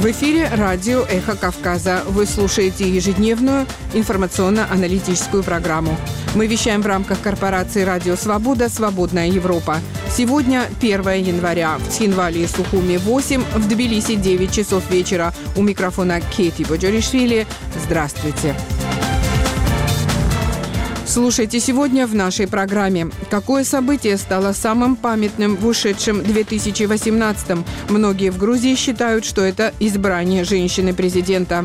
В эфире радио «Эхо Кавказа». Вы слушаете ежедневную информационно-аналитическую программу. Мы вещаем в рамках корпорации «Радио Свобода. Свободная Европа». Сегодня 1 января. В Тхинвале и Сухуми 8, в Тбилиси 9 часов вечера. У микрофона Кейти Боджоришвили. Здравствуйте. Слушайте сегодня в нашей программе. Какое событие стало самым памятным в ушедшем 2018-м? Многие в Грузии считают, что это избрание женщины-президента.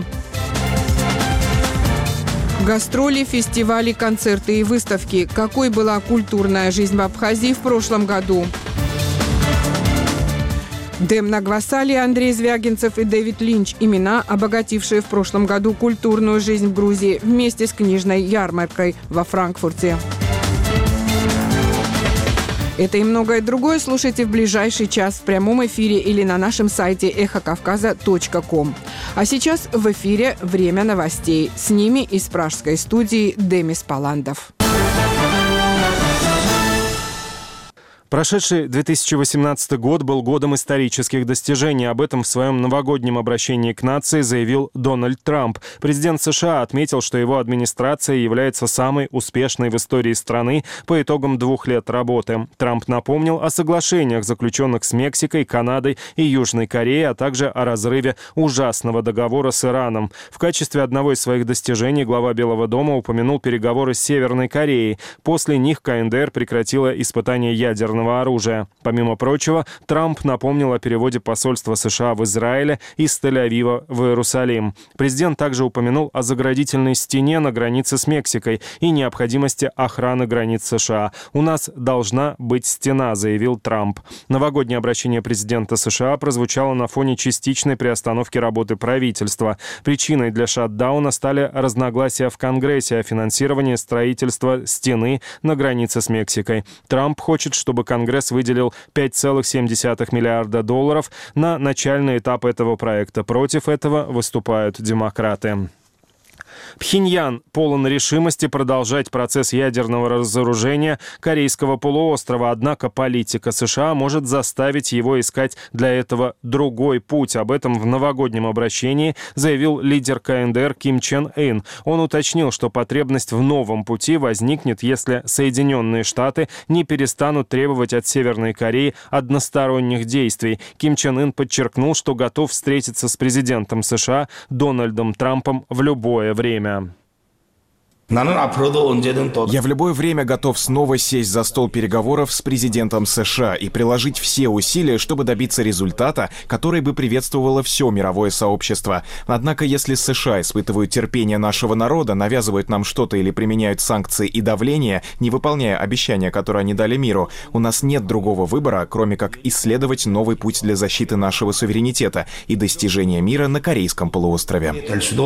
Гастроли, фестивали, концерты и выставки. Какой была культурная жизнь в Абхазии в прошлом году? Дэм Нагвасали, Андрей Звягинцев и Дэвид Линч – имена, обогатившие в прошлом году культурную жизнь в Грузии вместе с книжной ярмаркой во Франкфурте. Это и многое другое слушайте в ближайший час в прямом эфире или на нашем сайте эхокавказа.ком. А сейчас в эфире «Время новостей». С ними из пражской студии Демис Паландов. Прошедший 2018 год был годом исторических достижений. Об этом в своем новогоднем обращении к нации заявил Дональд Трамп. Президент США отметил, что его администрация является самой успешной в истории страны по итогам 2 лет работы. Трамп напомнил о соглашениях, заключенных с Мексикой, Канадой и Южной Кореей, а также о разрыве ужасного договора с Ираном. В качестве одного из своих достижений глава Белого дома упомянул переговоры с Северной Кореей. После них КНДР прекратила испытание ядерного оружия. Помимо прочего, Трамп напомнил о переводе посольства США в Израиле из Тель-Авива в Иерусалим. Президент также упомянул о заградительной стене на границе с Мексикой и необходимости охраны границ США. «У нас должна быть стена», — заявил Трамп. Новогоднее обращение президента США прозвучало на фоне частичной приостановки работы правительства. Причиной для шатдауна стали разногласия в Конгрессе о финансировании строительства стены на границе с Мексикой. Трамп хочет, чтобы Конгресс выделил $5,7 миллиарда на начальный этап этого проекта. Против этого выступают демократы. Пхеньян полон решимости продолжать процесс ядерного разоружения Корейского полуострова, однако политика США может заставить его искать для этого другой путь. Об этом в новогоднем обращении заявил лидер КНДР Ким Чен Ын. Он уточнил, что потребность в новом пути возникнет, если Соединенные Штаты не перестанут требовать от Северной Кореи односторонних действий. Ким Чен Ын подчеркнул, что готов встретиться с президентом США Дональдом Трампом в любое время. Я в любое время готов снова сесть за стол переговоров с президентом США и приложить все усилия, чтобы добиться результата, который бы приветствовало все мировое сообщество. Однако, если США испытывают терпение нашего народа, навязывают нам что-то или применяют санкции и давление, не выполняя обещания, которые они дали миру, у нас нет другого выбора, кроме как исследовать новый путь для защиты нашего суверенитета и достижения мира на Корейском полуострове.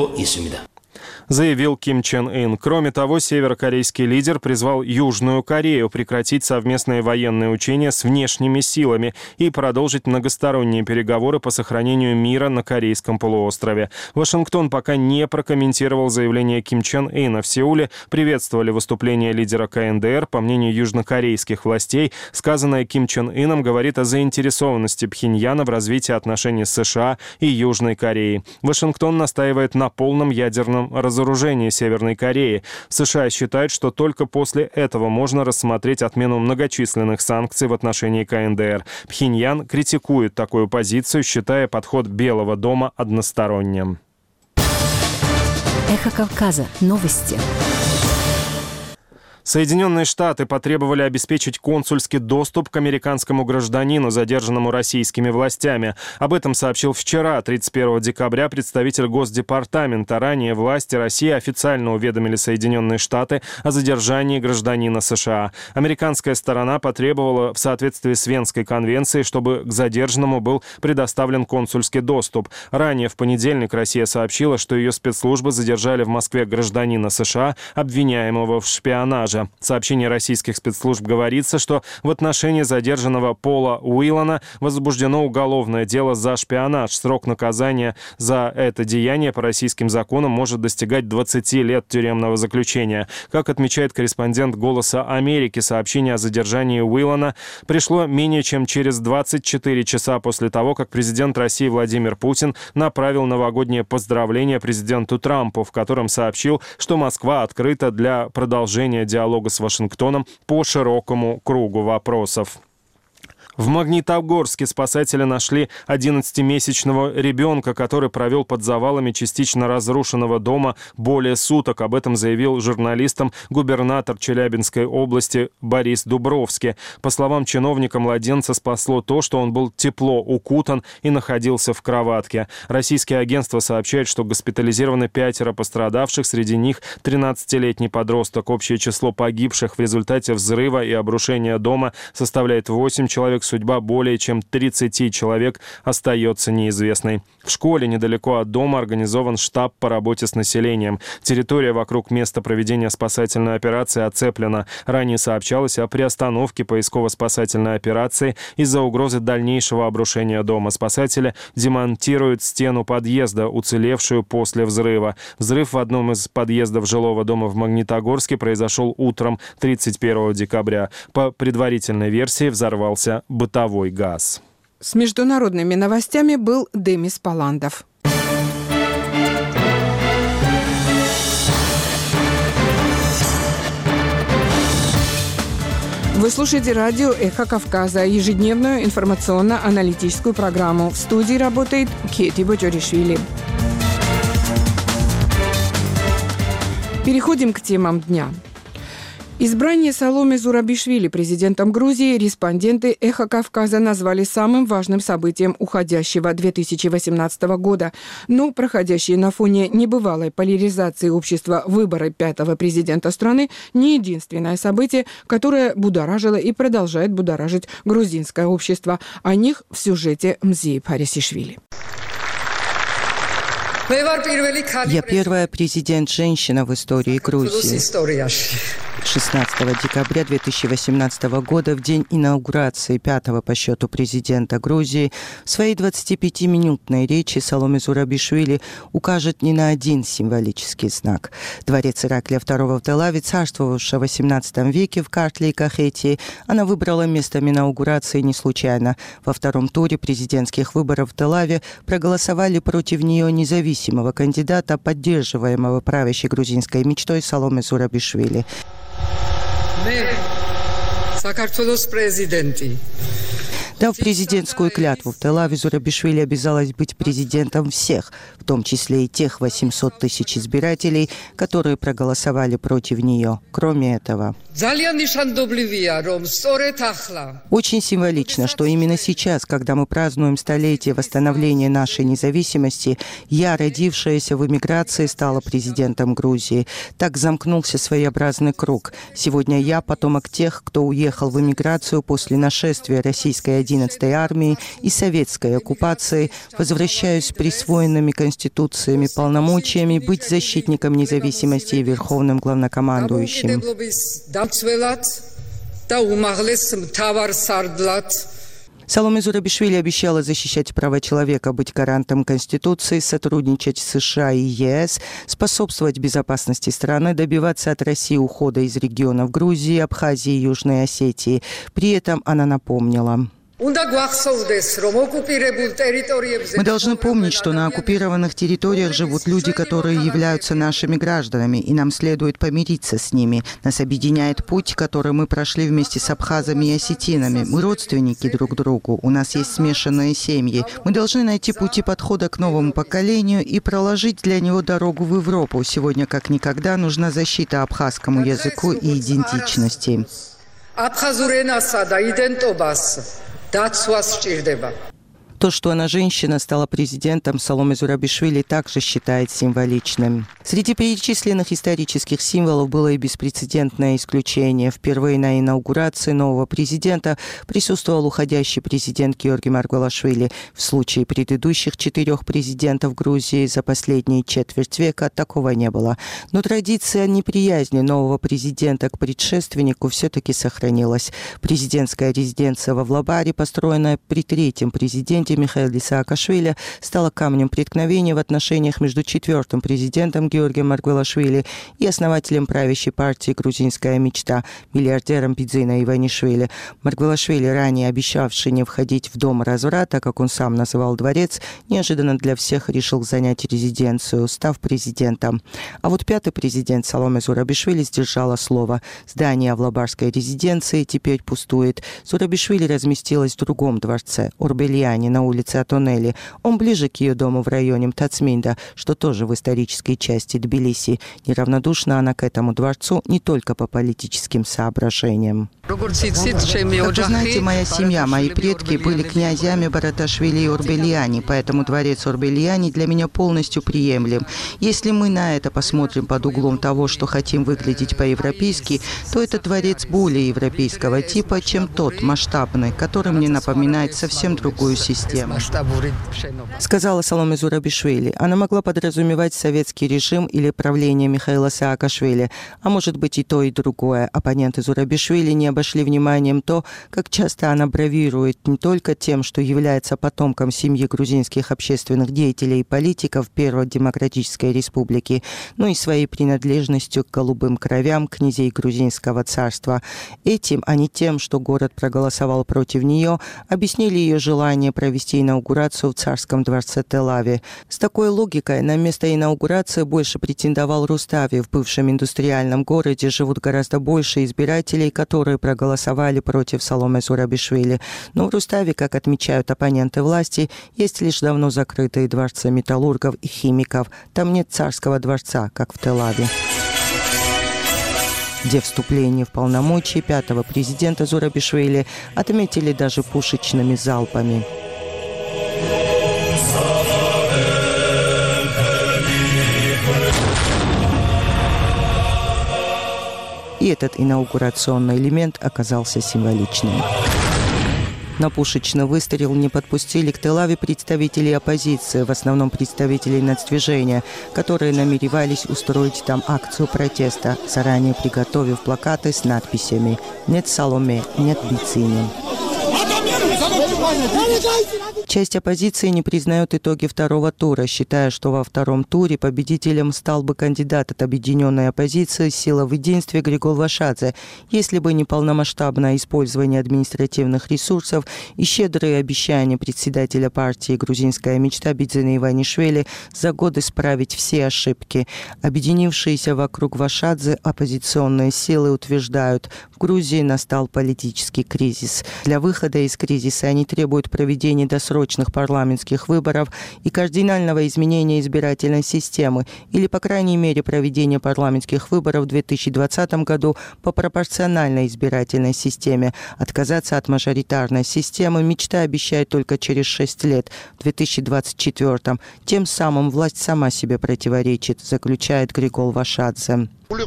Заявил Ким Чен Ын. Кроме того, северокорейский лидер призвал Южную Корею прекратить совместные военные учения с внешними силами и продолжить многосторонние переговоры по сохранению мира на Корейском полуострове. Вашингтон пока не прокомментировал заявление Ким Чен Ына. В Сеуле приветствовали выступление лидера КНДР. По мнению южнокорейских властей, сказанное Ким Чен Ыном говорит о заинтересованности Пхеньяна в развитии отношений с США и Южной Кореей. Вашингтон настаивает на полном ядерном разоружении Северной Кореи. США считают, что только после этого можно рассмотреть отмену многочисленных санкций в отношении КНДР. Пхеньян критикует такую позицию, считая подход Белого дома односторонним. Эхо Кавказа. Новости. Соединенные Штаты потребовали обеспечить консульский доступ к американскому гражданину, задержанному российскими властями. Об этом сообщил вчера, 31 декабря, представитель Госдепартамента. Ранее власти России официально уведомили Соединенные Штаты о задержании гражданина США. Американская сторона потребовала в соответствии с Венской конвенцией, чтобы к задержанному был предоставлен консульский доступ. Ранее в понедельник Россия сообщила, что ее спецслужбы задержали в Москве гражданина США, обвиняемого в шпионаже. же. В сообщении российских спецслужб говорится, что в отношении задержанного Пола Уиллана возбуждено уголовное дело за шпионаж. Срок наказания за это деяние по российским законам может достигать 20 лет тюремного заключения. Как отмечает корреспондент «Голоса Америки», сообщение о задержании Уиллана пришло менее чем через 24 часа после того, как президент России Владимир Путин направил новогоднее поздравление президенту Трампу, в котором сообщил, что Москва открыта для продолжения диалога с Вашингтоном по широкому кругу вопросов. В Магнитогорске спасатели нашли 11-месячного ребенка, который провел под завалами частично разрушенного дома более суток. Об этом заявил журналистам губернатор Челябинской области Борис Дубровский. По словам чиновника, младенца спасло то, что он был тепло укутан и находился в кроватке. Российские агентства сообщают, что госпитализированы 5 пострадавших, среди них 13-летний подросток. Общее число погибших в результате взрыва и обрушения дома составляет 8 человек. Судьба более чем 30 человек остается неизвестной. В школе недалеко от дома организован штаб по работе с населением. Территория вокруг места проведения спасательной операции оцеплена. Ранее сообщалось о приостановке поисково-спасательной операции из-за угрозы дальнейшего обрушения дома. Спасатели демонтируют стену подъезда, уцелевшую после взрыва. Взрыв в одном из подъездов жилого дома в Магнитогорске произошел утром 31 декабря. По предварительной версии взорвался бытовой газ. С международными новостями был Демис Паландов. Вы слушаете радио «Эхо Кавказа», ежедневную информационно-аналитическую программу. В студии работает Кети Боджоришвили. Переходим к темам дня. Избрание Саломе Зурабишвили президентом Грузии респонденты «Эхо Кавказа» назвали самым важным событием уходящего 2018 года. Но проходящие на фоне небывалой поляризации общества выборы 5-го президента страны не единственное событие, которое будоражило и продолжает будоражить грузинское общество. О них в сюжете Мзии Парисишвили. Я первая президент-женщина в истории Грузии. 16 декабря 2018 года, в день инаугурации 5-го по счету президента Грузии, в своей 25-минутной речи Саломе Зурабишвили укажет не на один символический знак. Дворец Ираклия II в Тель-Авиве, царствовавшего в XVIII веке в Картле и Кахетии, она выбрала местом инаугурации не случайно. Во втором туре президентских выборов в Тель-Авиве проголосовали против нее независимого кандидата, поддерживаемого правящей грузинской мечтой Саломе Зурабишвили. Дав президентскую клятву в Тель-Авиве, Зурабишвили обязалась быть президентом всех, в том числе и тех 800 тысяч избирателей, которые проголосовали против нее. Кроме этого, очень символично, что именно сейчас, когда мы празднуем столетие восстановления нашей независимости, я, родившаяся в эмиграции, стала президентом Грузии. Так замкнулся своеобразный круг. Сегодня я потомок тех, кто уехал в эмиграцию после нашествия российской 11-й армии и советской оккупации, возвращаюсь с присвоенными конституциями полномочиями быть защитником независимости и верховным главнокомандующим. Саломе Зурабишвили обещала защищать права человека, быть гарантом Конституции, сотрудничать с США и ЕС, способствовать безопасности страны, добиваться от России ухода из регионов Грузии, Абхазии и Южной Осетии. При этом она напомнила: мы должны помнить, что на оккупированных территориях живут люди, которые являются нашими гражданами, и нам следует помириться с ними. Нас объединяет путь, который мы прошли вместе с абхазами и осетинами. Мы родственники друг другу, у нас есть смешанные семьи. Мы должны найти пути подхода к новому поколению и проложить для него дорогу в Европу. Сегодня, как никогда, нужна защита абхазскому языку и идентичности. То, что она женщина, стала президентом, Саломе Зурабишвили также считает символичным. Среди перечисленных исторических символов было и беспрецедентное исключение. Впервые на инаугурации нового президента присутствовал уходящий президент Георгий Маргвелашвили. В случае предыдущих 4 президентов Грузии за последние четверть века такого не было. Но традиция неприязни нового президента к предшественнику все-таки сохранилась. Президентская резиденция во Влабаре, построенная при 3-м президенте Михаиле Саакашвили, стала камнем преткновения в отношениях между 4-м президентом Георгием Маргвелашвили и основателем правящей партии «Грузинская мечта» миллиардером Бидзина Иванишвили. Маргвелашвили, ранее обещавший не входить в дом разврата, как он сам называл дворец, неожиданно для всех решил занять резиденцию, став президентом. А вот 5-й президент Саломе Зурабишвили сдержала слово. Здание Влабарской резиденции теперь пустует. Зурабишвили разместилась в другом дворце, Орбельяне, на улице Атонели. Он ближе к ее дому в районе Мтацминда, что тоже в исторической части Тбилиси. Неравнодушна она к этому дворцу не только по политическим соображениям. Как вы знаете, моя семья, мои предки были князьями Бараташвили и Орбельяне, поэтому дворец Орбельяне для меня полностью приемлем. Если мы на это посмотрим под углом того, что хотим выглядеть по-европейски, то этот дворец более европейского типа, чем тот масштабный, который мне напоминает совсем другую систему. Сказала Саломе Зурабишвили. Она могла подразумевать советский режим или правление Михаила Саакашвили, а может быть и то, и другое. Оппоненты Зурабишвили не обошли вниманием то, как часто она бравирует не только тем, что является потомком семьи грузинских общественных деятелей и политиков Первой Демократической Республики, но и своей принадлежностью к голубым кровям князей грузинского царства. Этим, а не тем, что город проголосовал против нее, объяснили ее желание провести инаугурацию в царском дворце Тель-Авиве. С такой логикой на место инаугурации больше претендовал Рустави. В бывшем индустриальном городе живут гораздо больше избирателей, которые проголосовали против Саломе Зурабишвили. Но в Руставе, как отмечают оппоненты власти, есть лишь давно закрытые дворцы металлургов и химиков. Там нет царского дворца, как в Тель-Авиве, где вступление в полномочия 5-го президента Зурабишвили отметили даже пушечными залпами. И этот инаугурационный элемент оказался символичным. На пушечный выстрел не подпустили к Тель-Авиве представителей оппозиции, в основном представителей нацдвижения, которые намеревались устроить там акцию протеста, заранее приготовив плакаты с надписями «Нет Саломе, нет Бидзине». Часть оппозиции не признает итоги второго тура, считая, что во втором туре победителем стал бы кандидат от объединенной оппозиции «Сила в единстве» Григол Вашадзе, если бы не полномасштабное использование административных ресурсов и щедрые обещания председателя партии «Грузинская мечта» Бидзина Иванишвили за год исправить все ошибки. Объединившиеся вокруг Вашадзе оппозиционные силы утверждают, в Грузии настал политический кризис. Для выхода из кризиса они требуют проведения досрочных парламентских выборов и кардинального изменения избирательной системы, или, по крайней мере, проведения парламентских выборов в 2020 году по пропорциональной избирательной системе. Отказаться от мажоритарной системы мечта обещает только через 6 лет, в 2024. Тем самым власть сама себе противоречит, заключает Григол Вашадзе.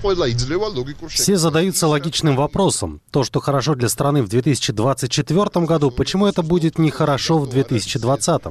Все задаются логичным вопросом. То, что хорошо для страны в 2024 году, почему это будет нехорошо в 2020?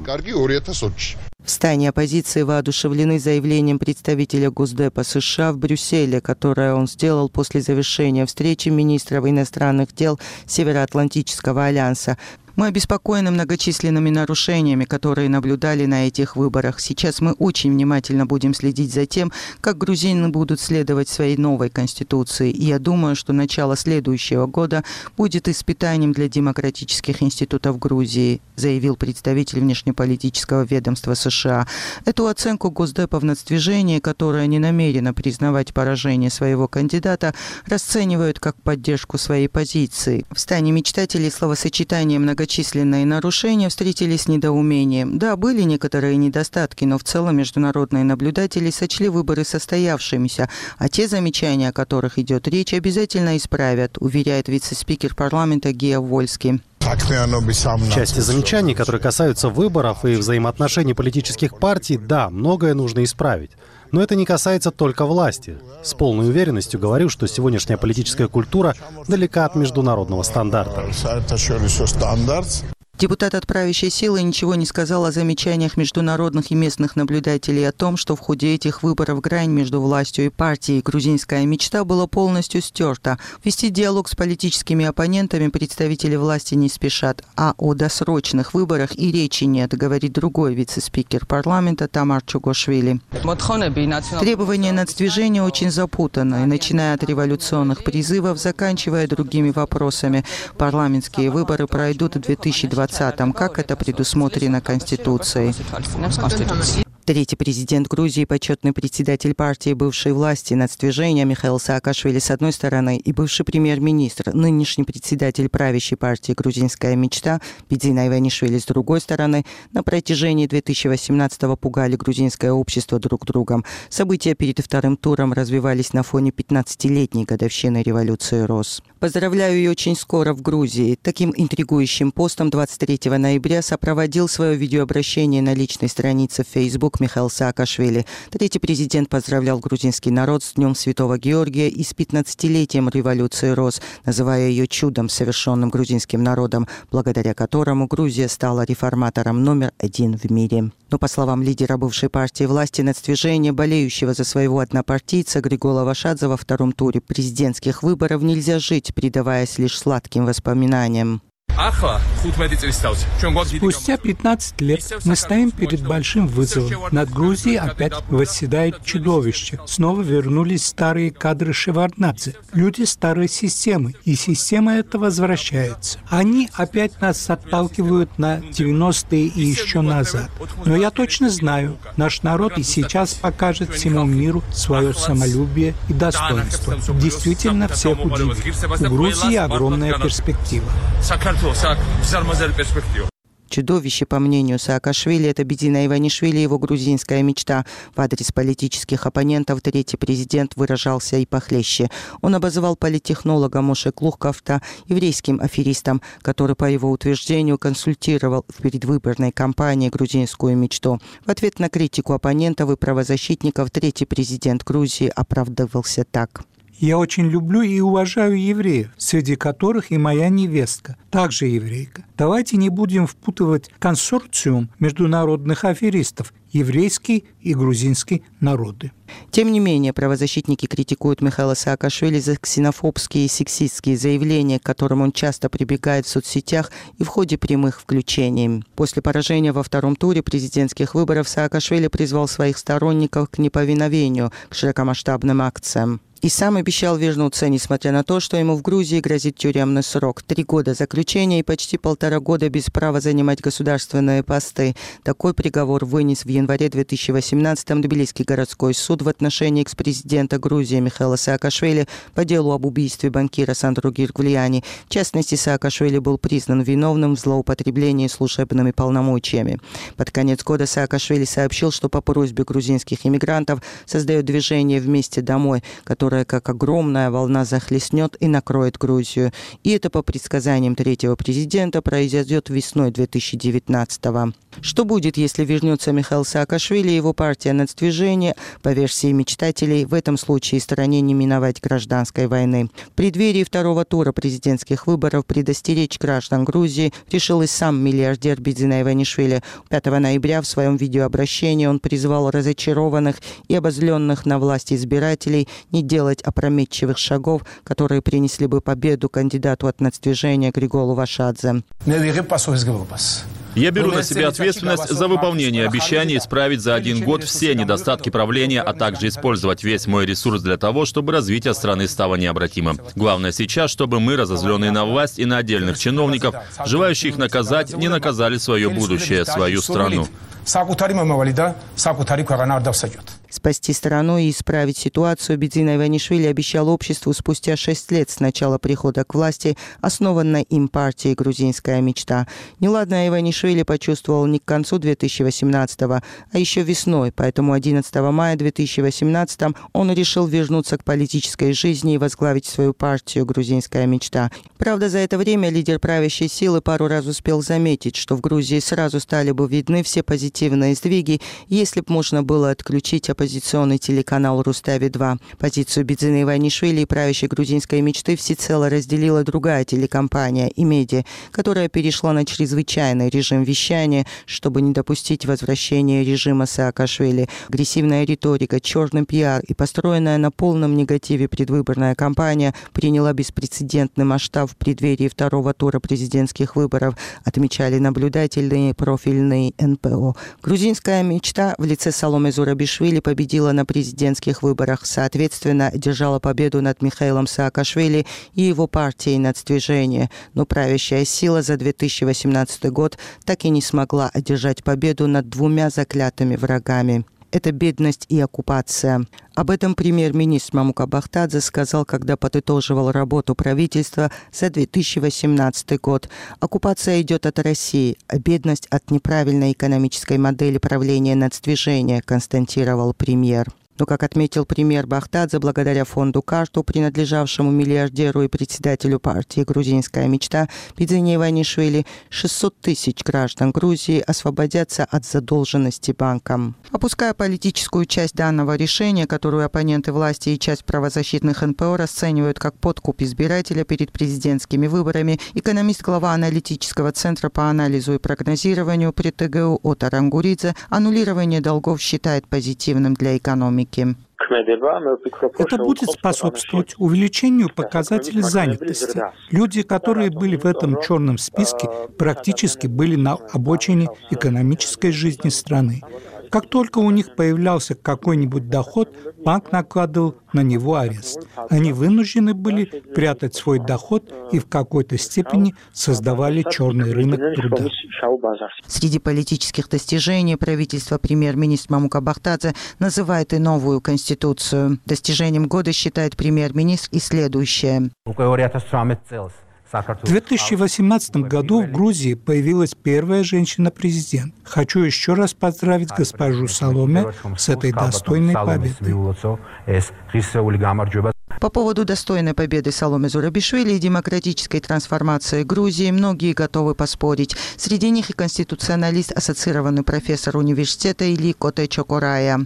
В стане оппозиции воодушевлены заявлением представителя Госдепа США в Брюсселе, которое он сделал после завершения встречи министров иностранных дел Североатлантического альянса. Мы обеспокоены многочисленными нарушениями, которые наблюдали на этих выборах. Сейчас мы очень внимательно будем следить за тем, как грузины будут следовать своей новой конституции. И я думаю, что начало следующего года будет испытанием для демократических институтов Грузии, заявил представитель внешнеполитического ведомства США. Эту оценку Госдепа в нацдвижении, которое не намерено признавать поражение своего кандидата, расценивают как поддержку своей позиции. В стане мечтателей словосочетание «многочисленные нарушения» встретились с недоумением. Да, были некоторые недостатки, но в целом международные наблюдатели сочли выборы состоявшимися, а те замечания, о которых идет речь, обязательно исправят, уверяет вице-спикер парламента Гия Вольский. В части замечаний, которые касаются выборов и взаимоотношений политических партий, да, многое нужно исправить. Но это не касается только власти. С полной уверенностью говорю, что сегодняшняя политическая культура далека от международного стандарта. Депутат от правящей силы ничего не сказал о замечаниях международных и местных наблюдателей о том, что в ходе этих выборов грань между властью и партией «Грузинская мечта» была полностью стерта. Вести диалог с политическими оппонентами представители власти не спешат, а о досрочных выборах и речи нет, говорит другой вице-спикер парламента Тамар Чугошвили. Требования нацдвижения очень запутаны, начиная от революционных призывов, заканчивая другими вопросами. Парламентские выборы пройдут в 2020-м, как это предусмотрено Конституцией. Третий президент Грузии, почетный председатель партии бывшей власти нацдвижения Михаил Саакашвили с одной стороны и бывший премьер-министр, нынешний председатель правящей партии «Грузинская мечта» Бидзина Иванишвили с другой стороны, на протяжении 2018-го пугали грузинское общество друг другом. События перед вторым туром развивались на фоне 15-летней годовщины революции РОС. Поздравляю ее очень скоро в Грузии. Таким интригующим постом 23 ноября сопроводил свое видеообращение на личной странице в Facebook Михаил Саакашвили. Третий президент поздравлял грузинский народ с Днем Святого Георгия и с 15-летием революции РОС, называя ее чудом, совершенным грузинским народом, благодаря которому Грузия стала реформатором номер 1 в мире. Но, по словам лидера бывшей партии власти нацдвижения, болеющего за своего однопартийца Григола Вашадзе во втором туре президентских выборов, нельзя жить, предаваясь лишь сладким воспоминаниям. Спустя 15 лет мы стоим перед большим вызовом. Над Грузией опять восседает чудовище. Снова вернулись старые кадры Шеварднадзе, люди старой системы, и система эта возвращается. Они опять нас отталкивают на 90-е и еще назад. Но я точно знаю, наш народ и сейчас покажет всему миру свое самолюбие и достоинство. Действительно всех удивит. У Грузии огромная перспектива. Чудовище, по мнению Саакашвили, это Бидзина Иванишвили и его грузинская мечта. В адрес политических оппонентов третий президент выражался и похлеще. Он обозвал политтехнолога Моше Клухкофта еврейским аферистом, который, по его утверждению, консультировал в предвыборной кампании грузинскую мечту. В ответ на критику оппонентов и правозащитников третий президент Грузии оправдывался так. Я очень люблю и уважаю евреев, среди которых и моя невестка, также еврейка. Давайте не будем впутывать консорциум международных аферистов, еврейский и грузинский народы. Тем не менее, правозащитники критикуют Михаила Саакашвили за ксенофобские и сексистские заявления, к которым он часто прибегает в соцсетях и в ходе прямых включений. После поражения во втором туре президентских выборов Саакашвили призвал своих сторонников к неповиновению, к широкомасштабным акциям. И сам обещал вернуться, несмотря на то, что ему в Грузии грозит тюремный срок. 3 года заключения и почти 1,5 года без права занимать государственные посты. Такой приговор вынес в январе 2018-м Тбилисский городской суд в отношении экс-президента Грузии Михаила Саакашвили по делу об убийстве банкира Сандру Гиргульяни. В частности, Саакашвили был признан виновным в злоупотреблении служебными полномочиями. Под конец года Саакашвили сообщил, что по просьбе грузинских иммигрантов создает движение «Вместе домой», которое как огромная волна захлестнет и накроет Грузию. И это, по предсказаниям третьего президента, произойдет весной 2019-го. Что будет, если вернется Михаил Саакашвили и его партия нацдвижения? По версии мечтателей, в этом случае стране не миновать гражданской войны. В преддверии второго тура президентских выборов предостеречь граждан Грузии решил и сам миллиардер Бидзина Иванишвили. 5 ноября в своем видеообращении он призвал разочарованных и обозленных на власть избирателей не делать опрометчивых шагов, которые принесли бы победу кандидату от нацдвижения Григолу Вашадзе. Я беру на себя ответственность за выполнение обещаний исправить за 1 год все недостатки правления, а также использовать весь мой ресурс для того, чтобы развитие страны стало необратимым. Главное сейчас, чтобы мы, разозленные на власть и на отдельных чиновников, желающих их наказать, не наказали свое будущее, свою страну. Спасти страну и исправить ситуацию Бидзина Иванишвили обещал обществу спустя 6 лет с начала прихода к власти, основанной им партией «Грузинская мечта». Неладное Иванишвили почувствовал не к концу 2018-го, а еще весной, поэтому 11 мая 2018 он решил вернуться к политической жизни и возглавить свою партию «Грузинская мечта». Правда, за это время лидер правящей силы пару раз успел заметить, что в Грузии сразу стали бы видны все позитивные сдвиги, если бы можно было отключить оппозиционный телеканал «Рустави-2». Позицию Бидзины Иванишвили и правящей грузинской мечты всецело разделила другая телекомпания «Имеди», которая перешла на чрезвычайный режим вещания, чтобы не допустить возвращения режима Саакашвили. Агрессивная риторика, черный пиар и построенная на полном негативе предвыборная кампания приняла беспрецедентный масштаб в преддверии второго тура президентских выборов, отмечали наблюдательные профильные НПО. Грузинская мечта в лице Саломе Зурабишвили победила на президентских выборах, соответственно, одержала победу над Михаилом Саакашвили и его партией «Нацдвижение». Но правящая сила за 2018 год так и не смогла одержать победу над двумя заклятыми врагами. Это бедность и оккупация. Об этом премьер-министр Мамука Бахтадзе сказал, когда подытоживал работу правительства за 2018 год. Оккупация идет от России, а бедность от неправильной экономической модели правления нацдвижения, констатировал премьер. Но, как отметил премьер Бахтадзе, благодаря фонду «Карту», принадлежавшему миллиардеру и председателю партии «Грузинская мечта» Бидзине Иванишвили, 600 тысяч граждан Грузии освободятся от задолженности банкам. Опуская политическую часть данного решения, которую оппоненты власти и часть правозащитных НПО расценивают как подкуп избирателя перед президентскими выборами, экономист, глава аналитического центра по анализу и прогнозированию при ТГУ Отар Ангуридзе аннулирование долгов считает позитивным для экономики. Это будет способствовать увеличению показателей занятости. Люди, которые были в этом черном списке, практически были на обочине экономической жизни страны. Как только у них появлялся какой-нибудь доход, банк накладывал на него арест. Они вынуждены были прятать свой доход и в какой-то степени создавали черный рынок труда. Среди политических достижений правительства премьер-министр Мамука Бахтадзе называет и новую конституцию. Достижением года считает премьер-министр и следующее. В 2018 году в Грузии появилась первая женщина-президент. Хочу еще раз поздравить госпожу Саломе с этой достойной победой. По поводу достойной победы Саломе Зурабишвили и демократической трансформации Грузии многие готовы поспорить. Среди них и конституционалист, ассоциированный профессор университета Или Коте Чокорая.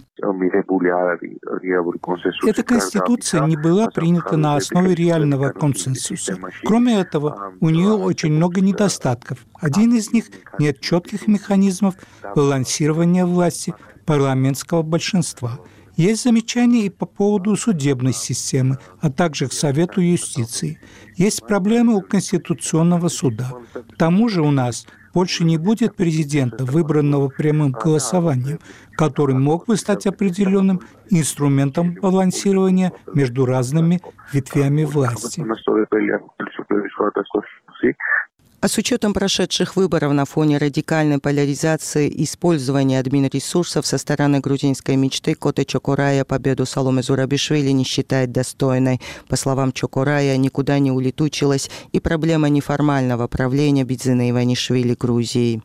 Эта конституция не была принята на основе реального консенсуса. Кроме этого, у нее очень много недостатков. Один из них – нет четких механизмов балансирования власти парламентского большинства. Есть замечания и по поводу судебной системы, а также к Совету юстиции. Есть проблемы у Конституционного суда. К тому же у нас больше не будет президента, выбранного прямым голосованием, который мог бы стать определенным инструментом балансирования между разными ветвями власти. А с учетом прошедших выборов на фоне радикальной поляризации и использования админресурсов со стороны грузинской мечты, Коте Чокорая победу Саломе Зурабишвили не считает достойной. По словам Чокорая, никуда не улетучилась и проблема неформального правления Бидзины Иванишвили Грузией.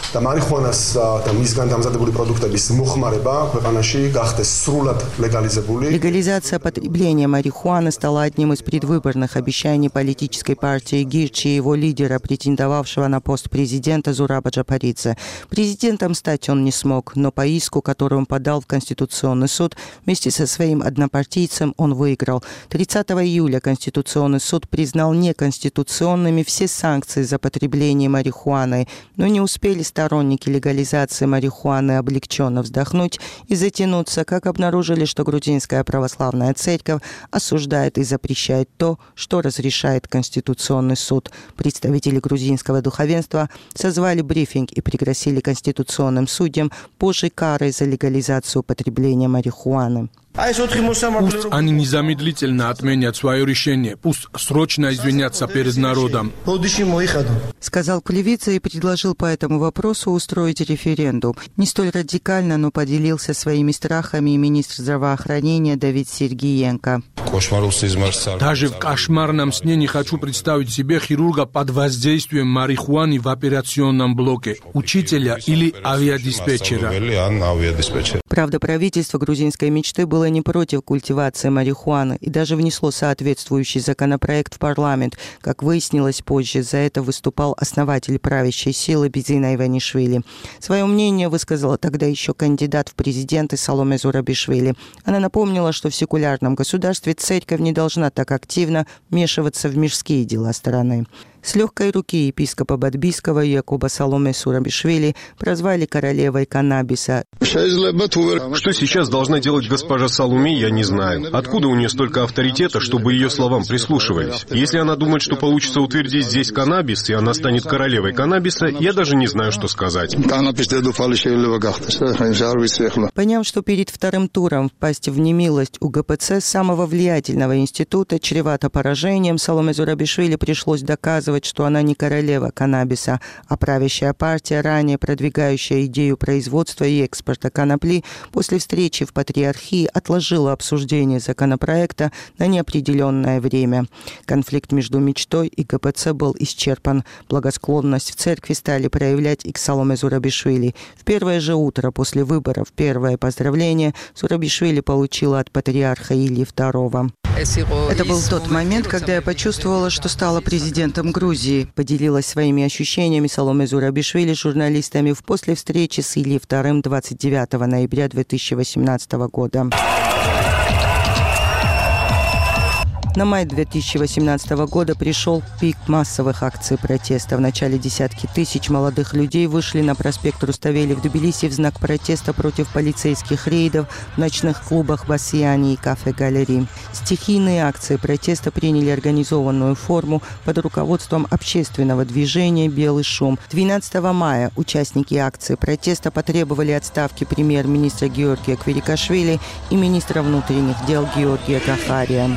Легализация потребления марихуаны стала одним из предвыборных обещаний политической партии Гирчи и его лидера, претендовавшего на пост президента Зураба Джапаридзе. Президентом стать он не смог, но по иску, который он подал в Конституционный суд, вместе со своим однопартийцем он выиграл. 30 июля Конституционный суд признал неконституционными все санкции за потребление марихуаны, но не успели сторонники легализации марихуаны облегченно вздохнуть и затянуться, как обнаружили, что Грузинская православная церковь осуждает и запрещает то, что разрешает Конституционный суд. Представители грузинского духовенства созвали брифинг и пригрозили конституционным судьям позже карой за легализацию потребления марихуаны. Пусть они незамедлительно отменят свое решение, пусть срочно извинятся перед народом. Сказал Кулевица и предложил по этому вопросу устроить референдум. Не столь радикально, но поделился своими страхами и министр здравоохранения Давид Сергиенко. Даже в кошмарном сне не хочу представить себе хирурга под воздействием марихуаны в операционном блоке, учителя или авиадиспетчера. Правда, правительство грузинской мечты было не против культивации марихуаны и даже внесло соответствующий законопроект в парламент. Как выяснилось позже, за это выступал основатель правящей силы Бизина Иванишвили. Свое мнение высказала тогда еще кандидат в президенты Саломе Зурабишвили. Она напомнила, что в секулярном государстве церковь не должна так активно вмешиваться в мирские дела страны. С легкой руки епископа Бадбийского Якуба Саломе Зурабишвили прозвали королевой каннабиса. Что сейчас должна делать госпожа Саломе, я не знаю. Откуда у нее столько авторитета, чтобы ее словам прислушивались? Если она думает, что получится утвердить здесь каннабис, и она станет королевой каннабиса, я даже не знаю, что сказать. Поняв, что перед вторым туром впасть в немилость у ГПЦ, самого влиятельного института, чревато поражением, Саломе Зурабишвили пришлось доказывать, что она не королева каннабиса, а правящая партия, ранее продвигающая идею производства и экспорта конопли, после встречи в Патриархии отложила обсуждение законопроекта на неопределенное время. Конфликт между мечтой и ГПЦ был исчерпан. Благосклонность в церкви стали проявлять и к Саломе Зурабишвили. В первое же утро после выборов, первое поздравление Зурабишвили получила от патриарха Ильи II. Это был тот момент, когда я почувствовала, что стала президентом Грузии. Поделилась своими ощущениями Саломе Зурабишвили с журналистами после встречи с Ильей II 29 ноября 2018 года. На май 2018 года пришел пик массовых акций протеста. В начале десятки тысяч молодых людей вышли на проспект Руставели в Тбилиси в знак протеста против полицейских рейдов в ночных клубах Басияни и кафе-галерей. Стихийные акции протеста приняли организованную форму под руководством общественного движения «Белый шум». 12 мая участники акции протеста потребовали отставки премьер-министра Георгия Квирикашвили и министра внутренних дел Георгия Гахария.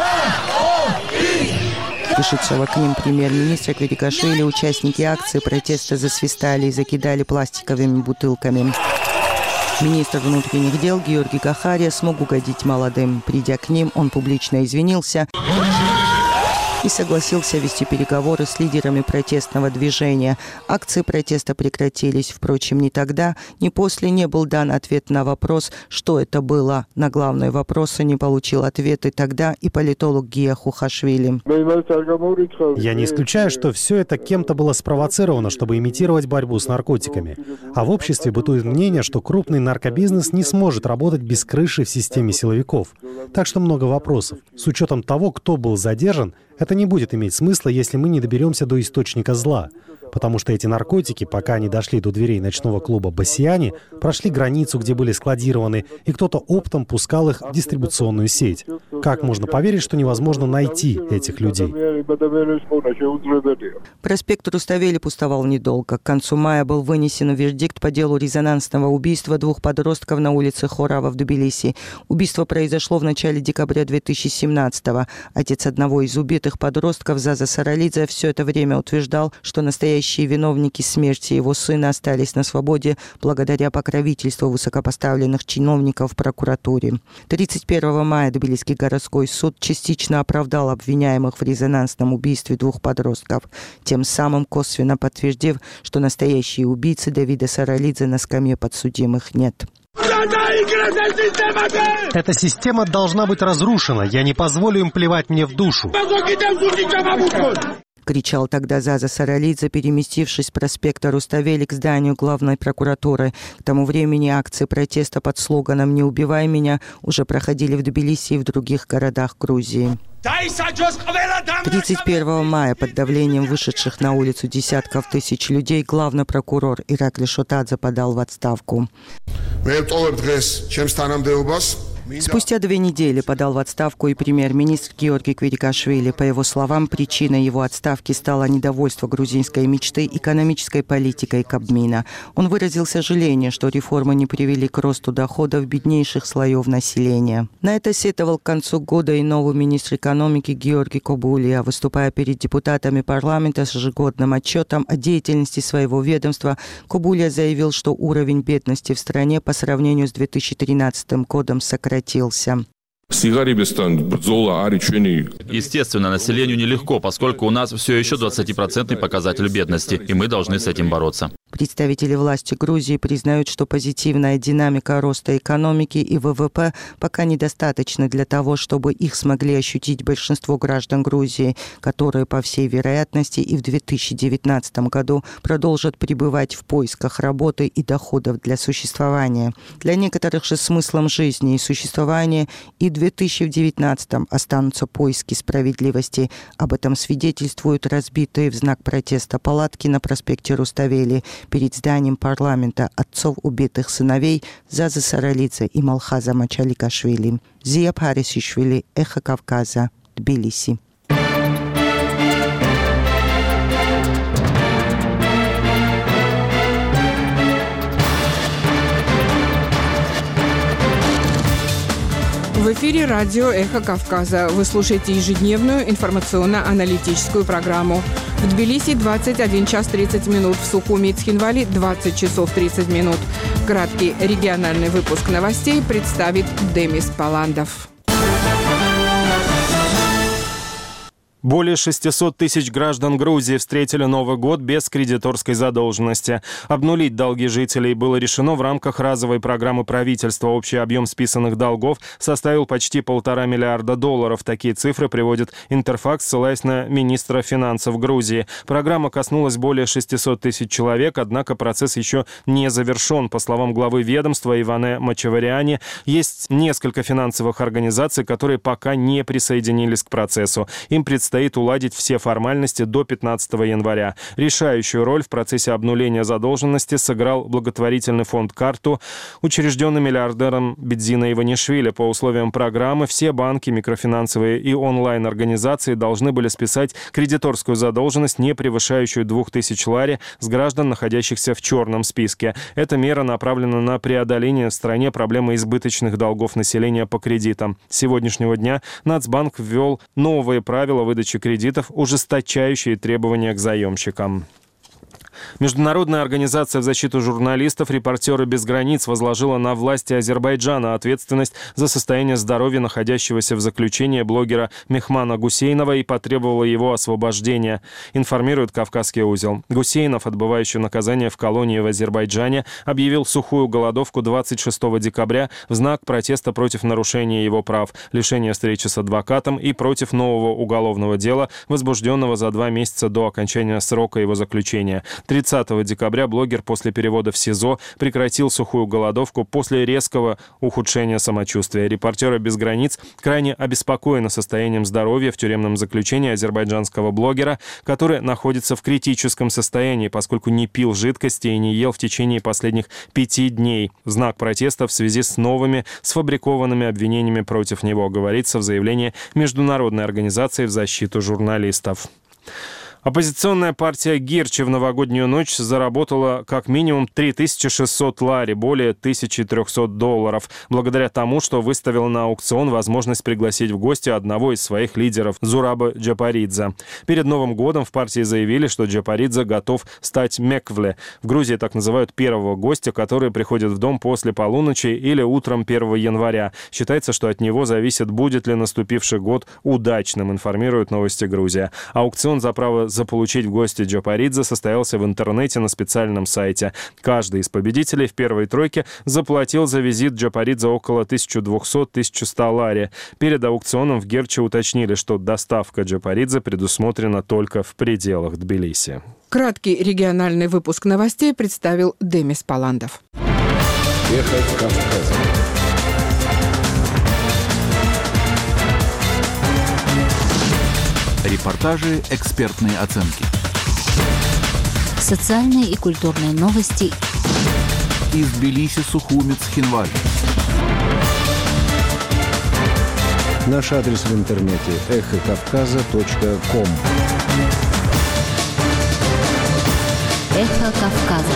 Вышедшего к ним премьер-министра Квирикашвили участники акции протеста засвистали и закидали пластиковыми бутылками. Министр внутренних дел Георгий Гахария смог угодить молодым. Придя к ним, он публично извинился и согласился вести переговоры с лидерами протестного движения. Акции протеста прекратились. Впрочем, ни тогда, ни после не был дан ответ на вопрос, что это было. На главные вопросы не получил ответа тогда и политолог Гия Хухашвили. Я не исключаю, что все это кем-то было спровоцировано, чтобы имитировать борьбу с наркотиками. А в обществе бытует мнение, что крупный наркобизнес не сможет работать без крыши в системе силовиков. Так что много вопросов. С учетом того, кто был задержан, это не будет иметь смысла, если мы не доберемся до источника зла. Потому что эти наркотики, пока они дошли до дверей ночного клуба «Басияни», прошли границу, где были складированы, и кто-то оптом пускал их в дистрибуционную сеть. Как можно поверить, что невозможно найти этих людей? Проспект Руставели пустовал недолго. К концу мая был вынесен вердикт по делу резонансного убийства двух подростков на улице Хорава в Тбилиси. Убийство произошло в начале декабря 2017-го. Отец одного из убитых подростков, Заза Саралидзе, все это время утверждал, что настоящие виновники смерти его сына остались на свободе благодаря покровительству высокопоставленных чиновников в прокуратуре. 31 мая Тбилисский городской суд частично оправдал обвиняемых в резонансном убийстве двух подростков, тем самым косвенно подтвердив, что настоящие убийцы Давида Саралидзе на скамье подсудимых нет. Эта система должна быть разрушена. Я не позволю им плевать мне в душу. Кричал тогда Заза Саралидзе, переместившись с проспекта Руставели к зданию главной прокуратуры. К тому времени акции протеста под слоганом «Не убивай меня» уже проходили в Тбилиси и в других городах Грузии. 31 мая под давлением вышедших на улицу десятков тысяч людей главный прокурор Иракли Шотадзе подал в отставку. Спустя 2 недели подал в отставку и премьер-министр Георгий Квирикашвили. По его словам, причиной его отставки стало недовольство грузинской мечты экономической политикой Кабмина. Он выразил сожаление, что реформы не привели к росту доходов беднейших слоев населения. На это сетовал к концу года и новый министр экономики Георгий Кобулия. Выступая перед депутатами парламента с ежегодным отчетом о деятельности своего ведомства, Кобулия заявил, что уровень бедности в стране по сравнению с 2013 годом сократился. Естественно, населению нелегко, поскольку у нас все еще 20% показатель бедности, и мы должны с этим бороться. Представители власти Грузии признают, что позитивная динамика роста экономики и ВВП пока недостаточна для того, чтобы их смогли ощутить большинство граждан Грузии, которые, по всей вероятности, и в 2019 году продолжат пребывать в поисках работы и доходов для существования. Для некоторых же смыслом жизни и существования и в 2019 останутся поиски справедливости. Об этом свидетельствуют разбитые в знак протеста палатки на проспекте Руставели перед зданием парламента отцов убитых сыновей Зазы Саралидзе и Малхаза Мачаликашвили. Зия Парисишвили, Эхо Кавказа, Тбилиси. В эфире радио «Эхо Кавказа». Вы слушаете ежедневную информационно-аналитическую программу. В Тбилиси 21 час 30 минут, в Сухуми и Цхинвали 20 часов 30 минут. Краткий региональный выпуск новостей представит Демис Паландов. Более 600 тысяч граждан Грузии встретили Новый год без кредиторской задолженности. Обнулить долги жителей было решено в рамках разовой программы правительства. Общий объем списанных долгов составил почти $1,5 миллиарда. Такие цифры приводит Интерфакс, ссылаясь на министра финансов Грузии. Программа коснулась более 600 тысяч человек, однако процесс еще не завершен. По словам главы ведомства Иване Мачавариани, есть несколько финансовых организаций, которые пока не присоединились к процессу. Им предстоит уладить все формальности до 15 января. Решающую роль в процессе обнуления задолженности сыграл благотворительный фонд «Карту», учрежденный миллиардером Бедзина Иванишвили. По условиям программы все банки, микрофинансовые и онлайн-организации должны были списать кредиторскую задолженность, не превышающую 2000 лари, с граждан, находящихся в черном списке. Эта мера направлена на преодоление в стране проблемы избыточных долгов населения по кредитам. С сегодняшнего дня Нацбанк ввел новые правила выдачи кредитов, ужесточающие требования к заемщикам. Международная организация в защиту журналистов «Репортеры без границ» возложила на власти Азербайджана ответственность за состояние здоровья находящегося в заключении блогера Мехмана Гусейнова и потребовала его освобождения, информирует «Кавказский узел». Гусейнов, отбывающий наказание в колонии в Азербайджане, объявил сухую голодовку 26 декабря в знак протеста против нарушения его прав, лишения встречи с адвокатом и против нового уголовного дела, возбужденного за 2 месяца до окончания срока его заключения. 30 декабря блогер после перевода в СИЗО прекратил сухую голодовку после резкого ухудшения самочувствия. «Репортеры без границ» крайне обеспокоены состоянием здоровья в тюремном заключении азербайджанского блогера, который находится в критическом состоянии, поскольку не пил жидкости и не ел в течение последних 5 дней. В знак протеста в связи с новыми сфабрикованными обвинениями против него, говорится в заявлении Международной организации в защиту журналистов. Оппозиционная партия Гирчи в новогоднюю ночь заработала как минимум 3600 лари, более $1300, благодаря тому, что выставила на аукцион возможность пригласить в гости одного из своих лидеров, Зураба Джапаридзе. Перед Новым годом в партии заявили, что Джапаридзе готов стать меквле. В Грузии так называют первого гостя, который приходит в дом после полуночи или утром 1 января. Считается, что от него зависит, будет ли наступивший год удачным, информирует «Новости Грузия». Аукцион за право заполучить в гости Джапаридзе состоялся в интернете на специальном сайте. Каждый из победителей в первой тройке заплатил за визит Джапаридзе около 1200-1100 лари. Перед аукционом в Герчи уточнили, что доставка Джапаридзе предусмотрена только в пределах Тбилиси. Краткий региональный выпуск новостей представил Демис Паландов. Эхо Кавказа. Репортажи, экспертные оценки. Социальные и культурные новости. Из Тбилиси, Сухуми, Цхинвали. Наш адрес в интернете эхокавказа.ком. Эхо Кавказа.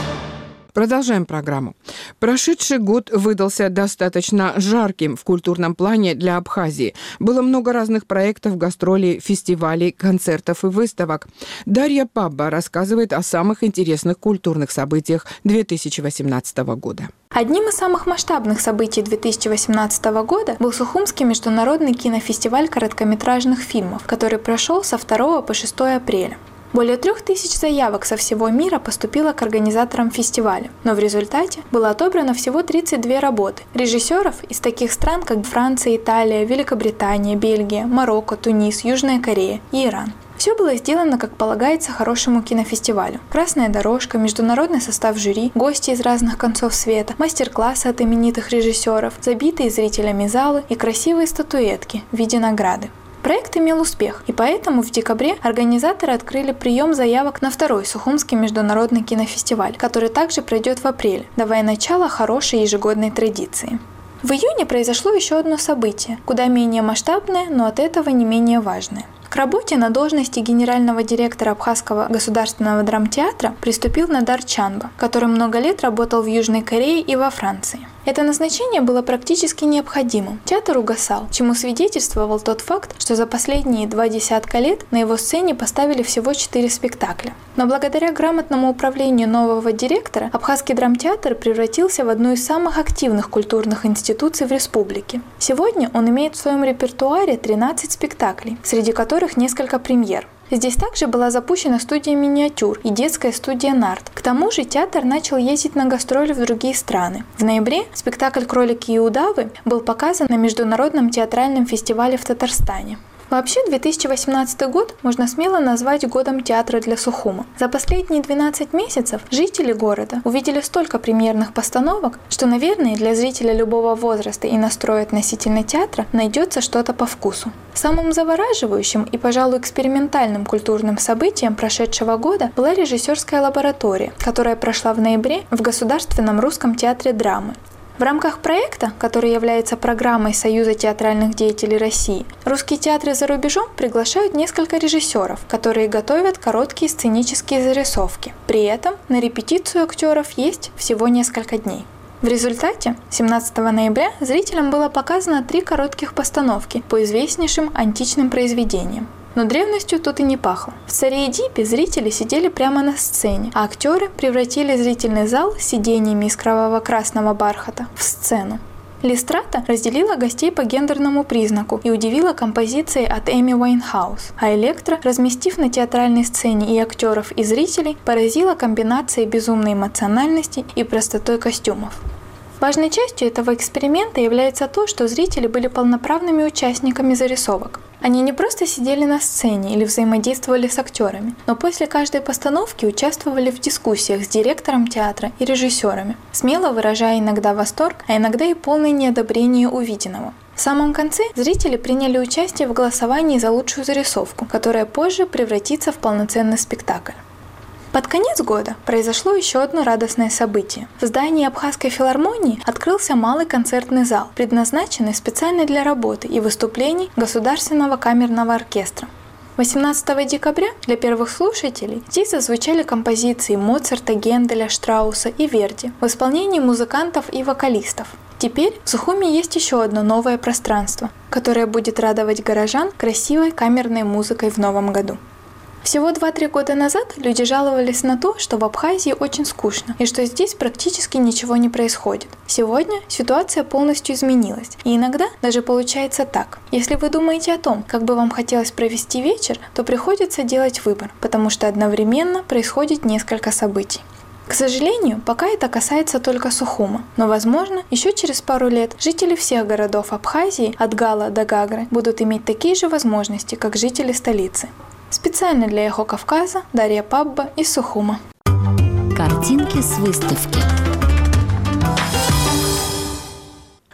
Продолжаем программу. Прошедший год выдался достаточно жарким в культурном плане для Абхазии. Было много разных проектов, гастролей, фестивалей, концертов и выставок. Дарья Пабба рассказывает о самых интересных культурных событиях 2018 года. Одним из самых масштабных событий 2018 года был Сухумский международный кинофестиваль короткометражных фильмов, который прошел со 2 по 6 апреля. Более 3000 заявок со всего мира поступило к организаторам фестиваля, но в результате было отобрано всего 32 работы режиссеров из таких стран, как Франция, Италия, Великобритания, Бельгия, Марокко, Тунис, Южная Корея и Иран. Все было сделано, как полагается, хорошему кинофестивалю. Красная дорожка, международный состав жюри, гости из разных концов света, мастер-классы от именитых режиссеров, забитые зрителями залы и красивые статуэтки в виде награды. Проект имел успех, и поэтому в декабре организаторы открыли прием заявок на второй Сухумский международный кинофестиваль, который также пройдет в апреле, давая начало хорошей ежегодной традиции. В июне произошло еще одно событие, куда менее масштабное, но от этого не менее важное. К работе на должности генерального директора Абхазского государственного драмтеатра приступил Надар Чанба, который много лет работал в Южной Корее и во Франции. Это назначение было практически необходимым. Театр угасал, чему свидетельствовал тот факт, что за последние 20 лет на его сцене поставили всего 4 спектакля. Но благодаря грамотному управлению нового директора Абхазский драмтеатр превратился в одну из самых активных культурных институций в республике. Сегодня он имеет в своем репертуаре 13 спектаклей, среди которых несколько премьер. Здесь также была запущена студия миниатюр и детская студия «Нарт». К тому же театр начал ездить на гастроли в другие страны. В ноябре спектакль «Кролики и удавы» был показан на международном театральном фестивале в Татарстане. Вообще, 2018 год можно смело назвать годом театра для Сухума. За последние 12 месяцев жители города увидели столько премьерных постановок, что, наверное, для зрителя любого возраста и настроя относительно театра найдется что-то по вкусу. Самым завораживающим и, пожалуй, экспериментальным культурным событием прошедшего года была режиссерская лаборатория, которая прошла в ноябре в Государственном русском театре драмы. В рамках проекта, который является программой Союза театральных деятелей России, русские театры за рубежом приглашают несколько режиссеров, которые готовят короткие сценические зарисовки. При этом на репетицию актеров есть всего несколько дней. В результате 17 ноября зрителям было показано 3 коротких постановки по известнейшим античным произведениям. Но древностью тут и не пахло. В «Царе Эдипе» зрители сидели прямо на сцене, а актеры превратили зрительный зал с сидениями из кроваво-красного бархата в сцену. Листрата разделила гостей по гендерному признаку и удивила композицией от Эми Уайнхаус, а Электро, разместив на театральной сцене и актеров, и зрителей, поразила комбинацией безумной эмоциональности и простотой костюмов. Важной частью этого эксперимента является то, что зрители были полноправными участниками зарисовок. Они не просто сидели на сцене или взаимодействовали с актерами, но после каждой постановки участвовали в дискуссиях с директором театра и режиссерами, смело выражая иногда восторг, а иногда и полное неодобрение увиденного. В самом конце зрители приняли участие в голосовании за лучшую зарисовку, которая позже превратится в полноценный спектакль. Под конец года произошло еще одно радостное событие. В здании Абхазской филармонии открылся малый концертный зал, предназначенный специально для работы и выступлений Государственного камерного оркестра. 18 декабря для первых слушателей здесь зазвучали композиции Моцарта, Генделя, Штрауса и Верди в исполнении музыкантов и вокалистов. Теперь в Сухуме есть еще одно новое пространство, которое будет радовать горожан красивой камерной музыкой в новом году. Всего 2-3 года назад люди жаловались на то, что в Абхазии очень скучно и что здесь практически ничего не происходит. Сегодня ситуация полностью изменилась, и иногда даже получается так. Если вы думаете о том, как бы вам хотелось провести вечер, то приходится делать выбор, потому что одновременно происходит несколько событий. К сожалению, пока это касается только Сухума, но, возможно, еще через пару лет жители всех городов Абхазии от Гала до Гагры будут иметь такие же возможности, как жители столицы. Специально для Эхо Кавказа Дарья Пабба из Сухума. Картинки с выставки.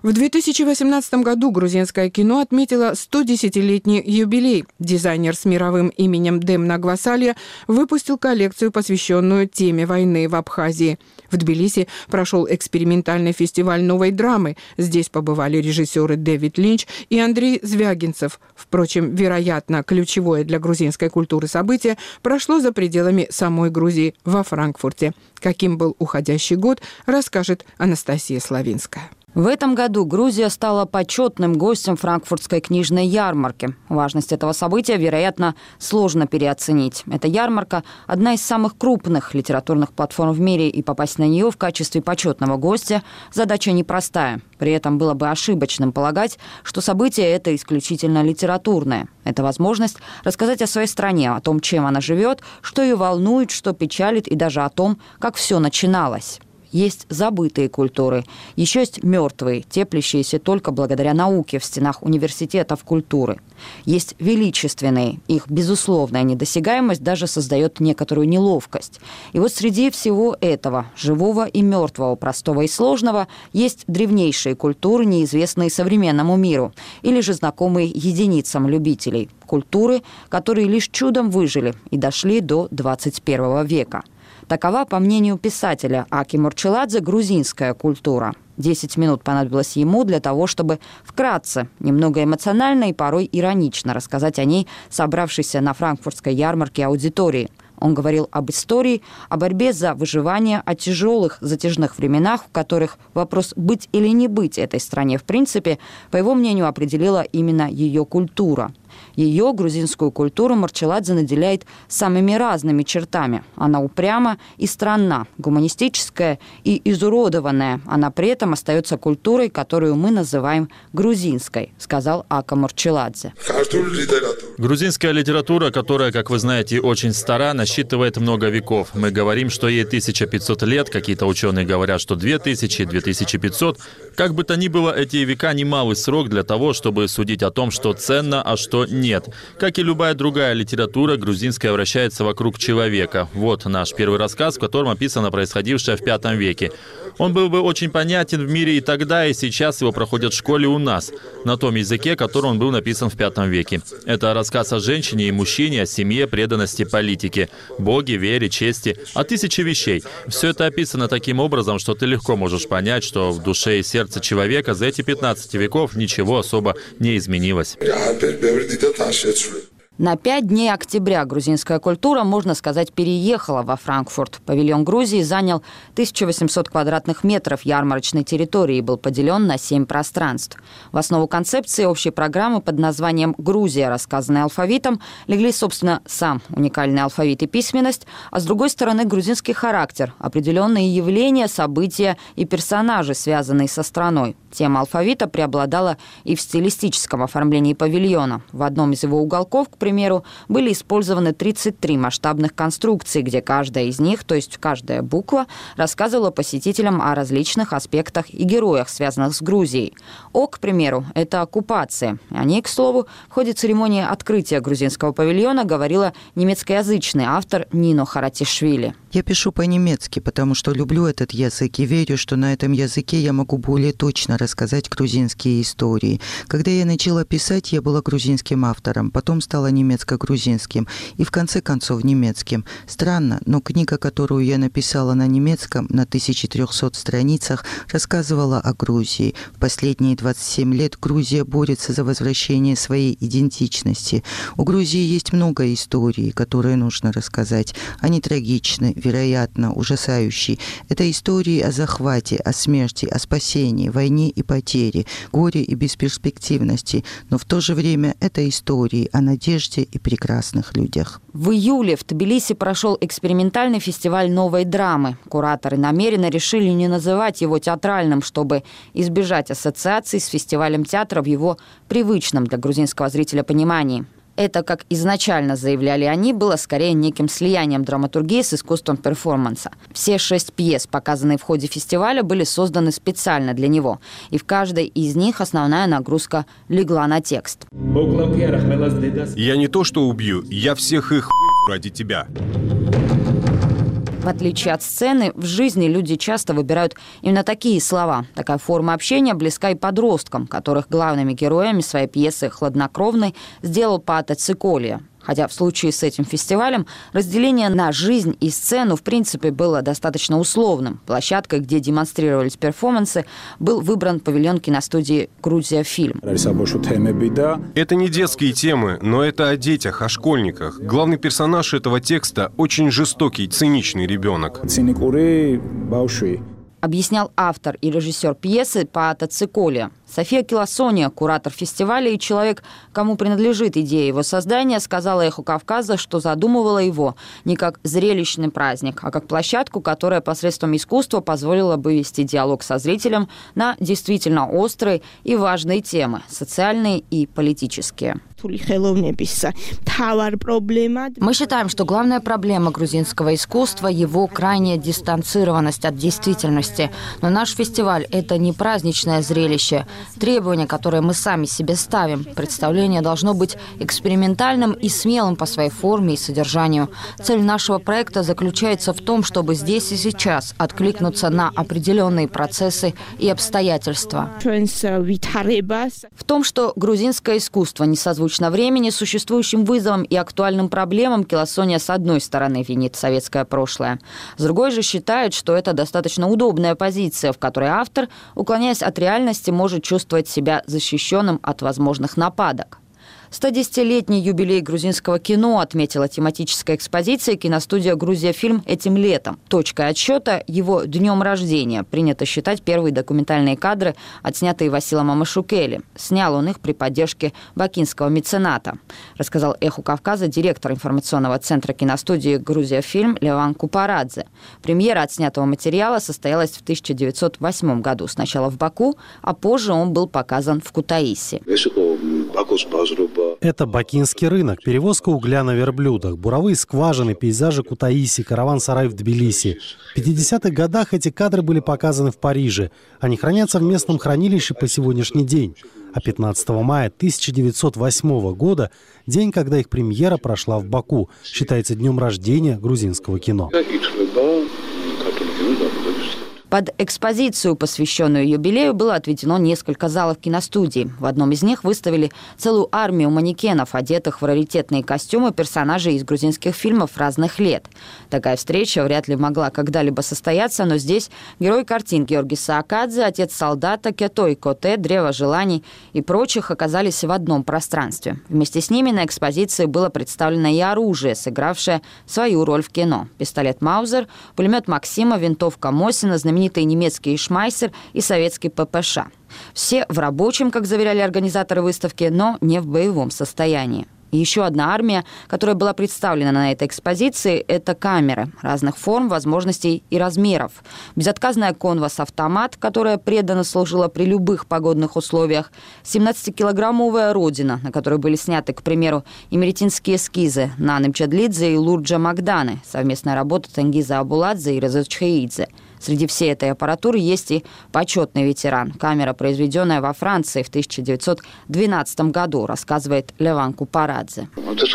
В 2018 году грузинское кино отметило 110-летний юбилей. Дизайнер с мировым именем Дем Нагвасалья выпустил коллекцию, посвященную теме войны в Абхазии. В Тбилиси прошел экспериментальный фестиваль новой драмы. Здесь побывали режиссеры Дэвид Линч и Андрей Звягинцев. Впрочем, вероятно, ключевое для грузинской культуры событие прошло за пределами самой Грузии, во Франкфурте. Каким был уходящий год, расскажет Анастасия Славинская. В этом году Грузия стала почетным гостем Франкфуртской книжной ярмарки. Важность этого события, вероятно, сложно переоценить. Эта ярмарка – одна из самых крупных литературных платформ в мире, и попасть на нее в качестве почетного гостя – задача непростая. При этом было бы ошибочным полагать, что событие это исключительно литературное. Это возможность рассказать о своей стране, о том, чем она живет, что ее волнует, что печалит, и даже о том, как все начиналось. Есть забытые культуры, еще есть мертвые, теплящиеся только благодаря науке в стенах университетов культуры. Есть величественные, их безусловная недосягаемость даже создает некоторую неловкость. И вот среди всего этого, живого и мертвого, простого и сложного, есть древнейшие культуры, неизвестные современному миру, или же знакомые единицам любителей. Культуры, которые лишь чудом выжили и дошли до 21 века. Такова, по мнению писателя Аки Морчеладзе, грузинская культура. 10 минут понадобилось ему для того, чтобы вкратце, немного эмоционально и порой иронично рассказать о ней собравшейся на франкфуртской ярмарке аудитории. Он говорил об истории, о борьбе за выживание, о тяжелых, затяжных временах, в которых вопрос быть или не быть этой стране в принципе, по его мнению, определила именно ее культура. Ее, грузинскую культуру, Морчеладзе наделяет самыми разными чертами. Она упряма и странна, гуманистическая и изуродованная. Она при этом остается культурой, которую мы называем грузинской, сказал Ака Морчеладзе. Грузинская литература, которая, как вы знаете, очень стара, насчитывает много веков. Мы говорим, что ей 1500 лет, какие-то ученые говорят, что 2000, 2500. Как бы то ни было, эти века немалый срок для того, чтобы судить о том, что ценно, а что нет. Как и любая другая литература, грузинская вращается вокруг человека. Вот наш первый рассказ, в котором описано происходившее в V веке. Он был бы очень понятен в мире и тогда, и сейчас его проходят в школе у нас, на том языке, которым он был написан в V веке. Это рассказ о женщине и мужчине, о семье, преданности, политике, Боге, вере, чести, о тысяче вещей. Все это описано таким образом, что ты легко можешь понять, что в душе и сердце человека за эти 15 веков ничего особо не изменилось. На 5 дней октября грузинская культура, можно сказать, переехала во Франкфурт. Павильон Грузии занял 1800 квадратных метров ярмарочной территории и был поделен на 7 пространств. В основу концепции общей программы под названием «Грузия, рассказанная алфавитом» легли, собственно, сам уникальный алфавит и письменность, а с другой стороны грузинский характер, определенные явления, события и персонажи, связанные со страной. Тема алфавита преобладала и в стилистическом оформлении павильона. В одном из его уголков, к примеру, были использованы 33 масштабных конструкции, где каждая из них, то есть каждая буква, рассказывала посетителям о различных аспектах и героях, связанных с Грузией. О, к примеру, это оккупация. О ней, к слову, в ходе церемонии открытия грузинского павильона говорила немецкоязычный автор Нино Харатишвили. Я пишу по-немецки, потому что люблю этот язык и верю, что на этом языке я могу более точно рассказать грузинские истории. Когда я начала писать, я была грузинским автором, потом стала немецко-грузинским и в конце концов немецким. Странно, но книга, которую я написала на немецком на 1300 страницах, рассказывала о Грузии. В последние 27 лет Грузия борется за возвращение своей идентичности. У Грузии есть много историй, которые нужно рассказать. Они трагичны, вероятно, ужасающие. Это истории о захвате, о смерти, о спасении, войне и потере, горе и бесперспективности. Но в то же время это истории о надежде и прекрасных людях. В июле в Тбилиси прошел экспериментальный фестиваль новой драмы. Кураторы намеренно решили не называть его театральным, чтобы избежать ассоциаций с фестивалем театра в его привычном для грузинского зрителя понимании. Это, как изначально заявляли они, было скорее неким слиянием драматургии с искусством перформанса. Все 6 пьес, показанные в ходе фестиваля, были созданы специально для него. И в каждой из них основная нагрузка легла на текст. Я не то что убью, я всех их ради тебя. В отличие от сцены, в жизни люди часто выбирают именно такие слова. Такая форма общения близка и подросткам, которых главными героями своей пьесы «Хладнокровный» сделал Паата Циколия. Хотя в случае с этим фестивалем разделение на жизнь и сцену в принципе было достаточно условным. Площадкой, где демонстрировались перформансы, был выбран павильон киностудии «Грузия Фильм». Это не детские темы, но это о детях, о школьниках. Главный персонаж этого текста – очень жестокий, циничный ребенок. Объяснял автор и режиссер пьесы Паата Циколия. София Киласония, куратор фестиваля и человек, кому принадлежит идея его создания, сказала «Эхо Кавказа», что задумывала его не как зрелищный праздник, а как площадку, которая посредством искусства позволила бы вести диалог со зрителем на действительно острые и важные темы – социальные и политические. Мы считаем, что главная проблема грузинского искусства – его крайняя дистанцированность от действительности. Но наш фестиваль – это не праздничное зрелище. Требования, которые мы сами себе ставим. Представление должно быть экспериментальным и смелым по своей форме и содержанию. Цель нашего проекта заключается в том, чтобы здесь и сейчас откликнуться на определенные процессы и обстоятельства. В том, что грузинское искусство не созвучно времени, существующим вызовам и актуальным проблемам, Киласония с одной стороны винит советское прошлое. С другой же считает, что это достаточно удобная позиция, в которой автор, уклоняясь от реальности, может чувствовать себя защищенным от возможных нападок. 110-летний юбилей грузинского кино отметила тематическая экспозиция киностудия «Грузия Фильм» этим летом. Точкой отсчета его днем рождения принято считать первые документальные кадры, отснятые Василом Амашукели. Снял он их при поддержке бакинского мецената, рассказал «Эху Кавказа» директор информационного центра киностудии «Грузия Фильм» Леван Купарадзе. Премьера отснятого материала состоялась в 1908 году. Сначала в Баку, а позже он был показан в Кутаиси. Это бакинский рынок, перевозка угля на верблюдах, буровые скважины, пейзажи Кутаиси, караван-сарай в Тбилиси. В 50-х годах эти кадры были показаны в Париже. Они хранятся в местном хранилище по сегодняшний день. А 15 мая 1908 года, день, когда их премьера прошла в Баку, считается днем рождения грузинского кино. Под экспозицию, посвященную юбилею, было отведено несколько залов киностудии. В одном из них выставили целую армию манекенов, одетых в раритетные костюмы персонажей из грузинских фильмов разных лет. Такая встреча вряд ли могла когда-либо состояться, но здесь герой картин Георгий Саакадзе, отец солдата, Кето и Коте, Древо желаний и прочих оказались в одном пространстве. Вместе с ними на экспозиции было представлено и оружие, сыгравшее свою роль в кино. Пистолет Маузер, пулемет Максима, винтовка Мосина, знаменитый немецкий Шмайсер и советский ППШ. Все в рабочем, как заверяли организаторы выставки, но не в боевом состоянии. И еще одна армия, которая была представлена на этой экспозиции, это камеры разных форм, возможностей и размеров. Безотказная конвас-автомат, которая преданно служила при любых погодных условиях. 17-килограммовая родина, на которой были сняты, к примеру, имеретинские эскизы Наны Мчадлидзе и Лурджа Магданы, совместная работа Тенгиза Абуладзе и Реза Чхеидзе. Среди всей этой аппаратуры есть и почетный ветеран. Камера, произведенная во Франции в 1912 году, рассказывает Леван Купарадзе.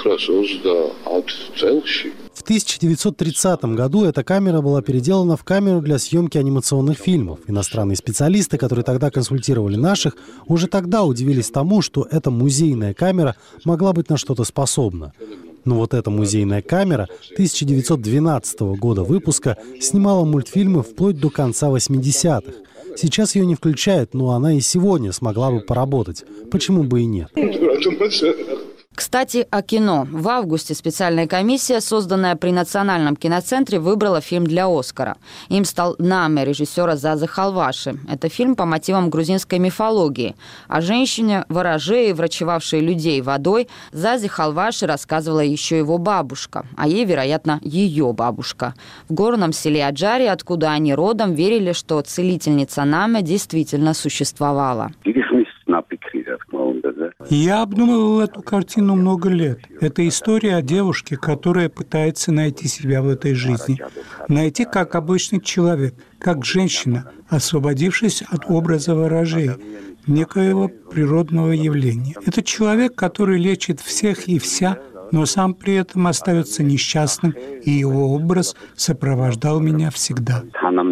В 1930 году эта камера была переделана в камеру для съемки анимационных фильмов. Иностранные специалисты, которые тогда консультировали наших, уже тогда удивились тому, что эта музейная камера могла быть на что-то способна. Но вот эта музейная камера 1912 года выпуска снимала мультфильмы вплоть до конца 80-х. Сейчас ее не включают, но она и сегодня смогла бы поработать. Почему бы и нет? Кстати, о кино. В августе специальная комиссия, созданная при Национальном киноцентре, выбрала фильм для «Оскара». Им стал «Наме» режиссера Зазы Халваши. Это фильм по мотивам грузинской мифологии. О женщине-ворожее, врачевавшей людей водой, Зазе Халваши рассказывала еще его бабушка, а ей, вероятно, ее бабушка. В горном селе Аджари, откуда они родом, верили, что целительница Наме действительно существовала. Я обдумывал эту картину много лет. Это история о девушке, которая пытается найти себя в этой жизни. Найти как обычный человек, как женщина, освободившись от образа ворожей, некоего природного явления. Это человек, который лечит всех и вся но сам при этом остается несчастным, и его образ сопровождал меня всегда.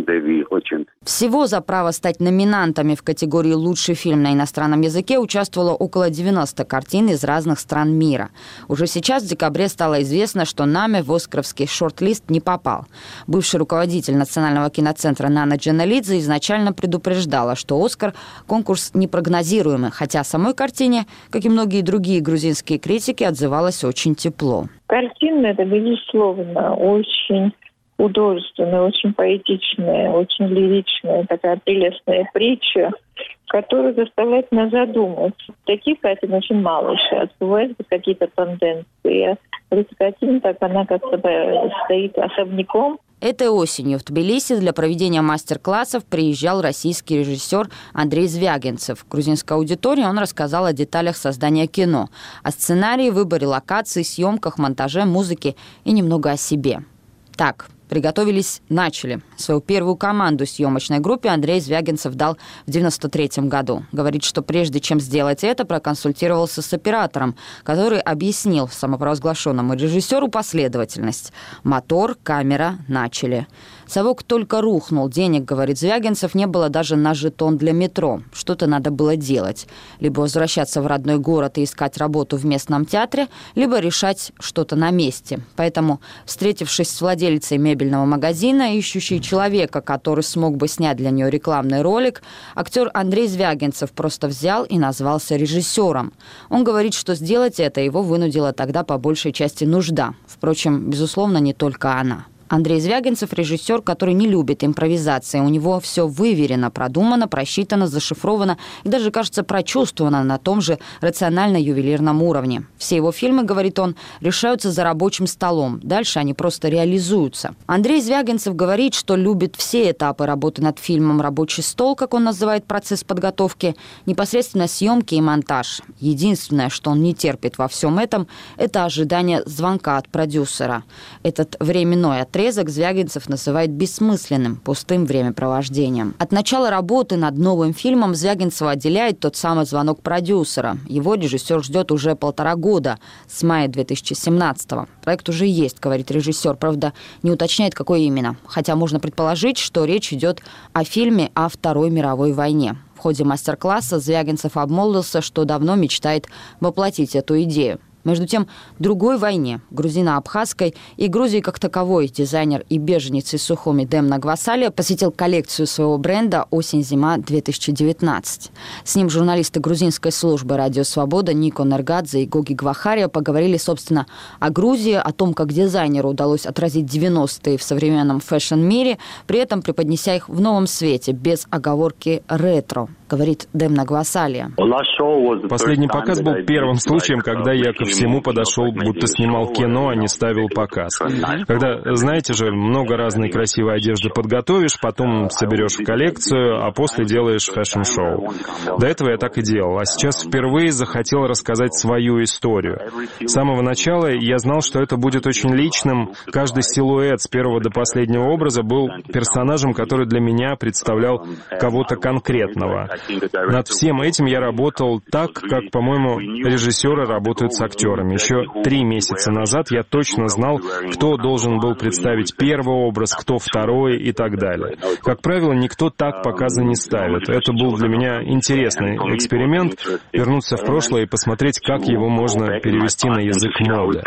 Всего за право стать номинантами в категории «Лучший фильм на иностранном языке» участвовало около 90 картин из разных стран мира. Уже сейчас в декабре стало известно, что Наме в оскаровский шорт-лист не попал. Бывший руководитель Национального киноцентра Нана Джаналидзе изначально предупреждала, что «Оскар» – конкурс непрогнозируемый, хотя о самой картине, как и многие другие грузинские критики, отзывалась очень тепло. Картина – это, безусловно, очень художественная, очень поэтичная, очень лиричная, такая прелестная притча, которая заставляет нас задуматься. Таких картин очень мало сейчас. Бывают какие-то тенденции. Эта картина, так она как-то стоит особняком. Этой осенью в Тбилиси для проведения мастер-классов приезжал российский режиссер Андрей Звягинцев. В грузинской аудитории он рассказал о деталях создания кино, о сценарии, выборе локаций, съемках, монтаже, музыке и немного о себе. Так, приготовились, начали. Свою первую команду съемочной группе Андрей Звягинцев дал в 1993 году. Говорит, что прежде чем сделать это, проконсультировался с оператором, который объяснил самопровозглашенному режиссеру последовательность. Мотор, камера, начали. Совок только рухнул. Денег, говорит Звягинцев, не было даже на жетон для метро. Что-то надо было делать. Либо возвращаться в родной город и искать работу в местном театре, либо решать что-то на месте. Поэтому, встретившись с владельцей мебельного магазина, ищущей человека, который смог бы снять для нее рекламный ролик, актер Андрей Звягинцев просто взял и назвался режиссером. Он говорит, что сделать это его вынудила тогда по большей части нужда. Впрочем, безусловно, не только она. Андрей Звягинцев – режиссер, который не любит импровизации. У него все выверено, продумано, просчитано, зашифровано и даже, кажется, прочувствовано на том же рационально-ювелирном уровне. Все его фильмы, говорит он, решаются за рабочим столом. Дальше они просто реализуются. Андрей Звягинцев говорит, что любит все этапы работы над фильмом. Рабочий стол, как он называет процесс подготовки, непосредственно съемки и монтаж. Единственное, что он не терпит во всем этом – это ожидание звонка от продюсера. Этот временной отрезок Звягинцев называет бессмысленным, пустым времяпровождением. От начала работы над новым фильмом Звягинцева отделяет тот самый звонок продюсера. Его режиссер ждет уже 1,5 года, с мая 2017-го. Проект уже есть, говорит режиссер, правда, не уточняет, какой именно. Хотя можно предположить, что речь идет о фильме о Второй мировой войне. В ходе мастер-класса Звягинцев обмолвился, что давно мечтает воплотить эту идею. Между тем, другой войне, грузино-абхазской и Грузии как таковой, дизайнер и беженец из Сухуми Демна Гвасалия посетил коллекцию своего бренда «Осень-зима 2019». С ним журналисты грузинской службы «Радио Свобода» Нико Нергадзе и Гоги Гвахария поговорили, собственно, о Грузии, о том, как дизайнеру удалось отразить 90-е в современном фэшн-мире, при этом преподнеся их в новом свете, без оговорки «ретро», говорит Демна Гвасалия. Последний показ был первым случаем, когда я ко всему подошел, будто снимал кино, а не ставил показ. Когда, знаете же, много разной красивой одежды подготовишь, потом соберешь в коллекцию, а после делаешь фэшн-шоу. До этого я так и делал, а сейчас впервые захотел рассказать свою историю. С самого начала я знал, что это будет очень личным. Каждый силуэт с первого до последнего образа был персонажем, который для меня представлял кого-то конкретного. Над всем этим я работал так, как, по-моему, режиссеры работают с актерами. Еще 3 месяца назад я точно знал, кто должен был представить первый образ, кто второй и так далее. Как правило, никто так показы не ставит. Это был для меня интересный эксперимент — вернуться в прошлое и посмотреть, как его можно перевести на язык моды.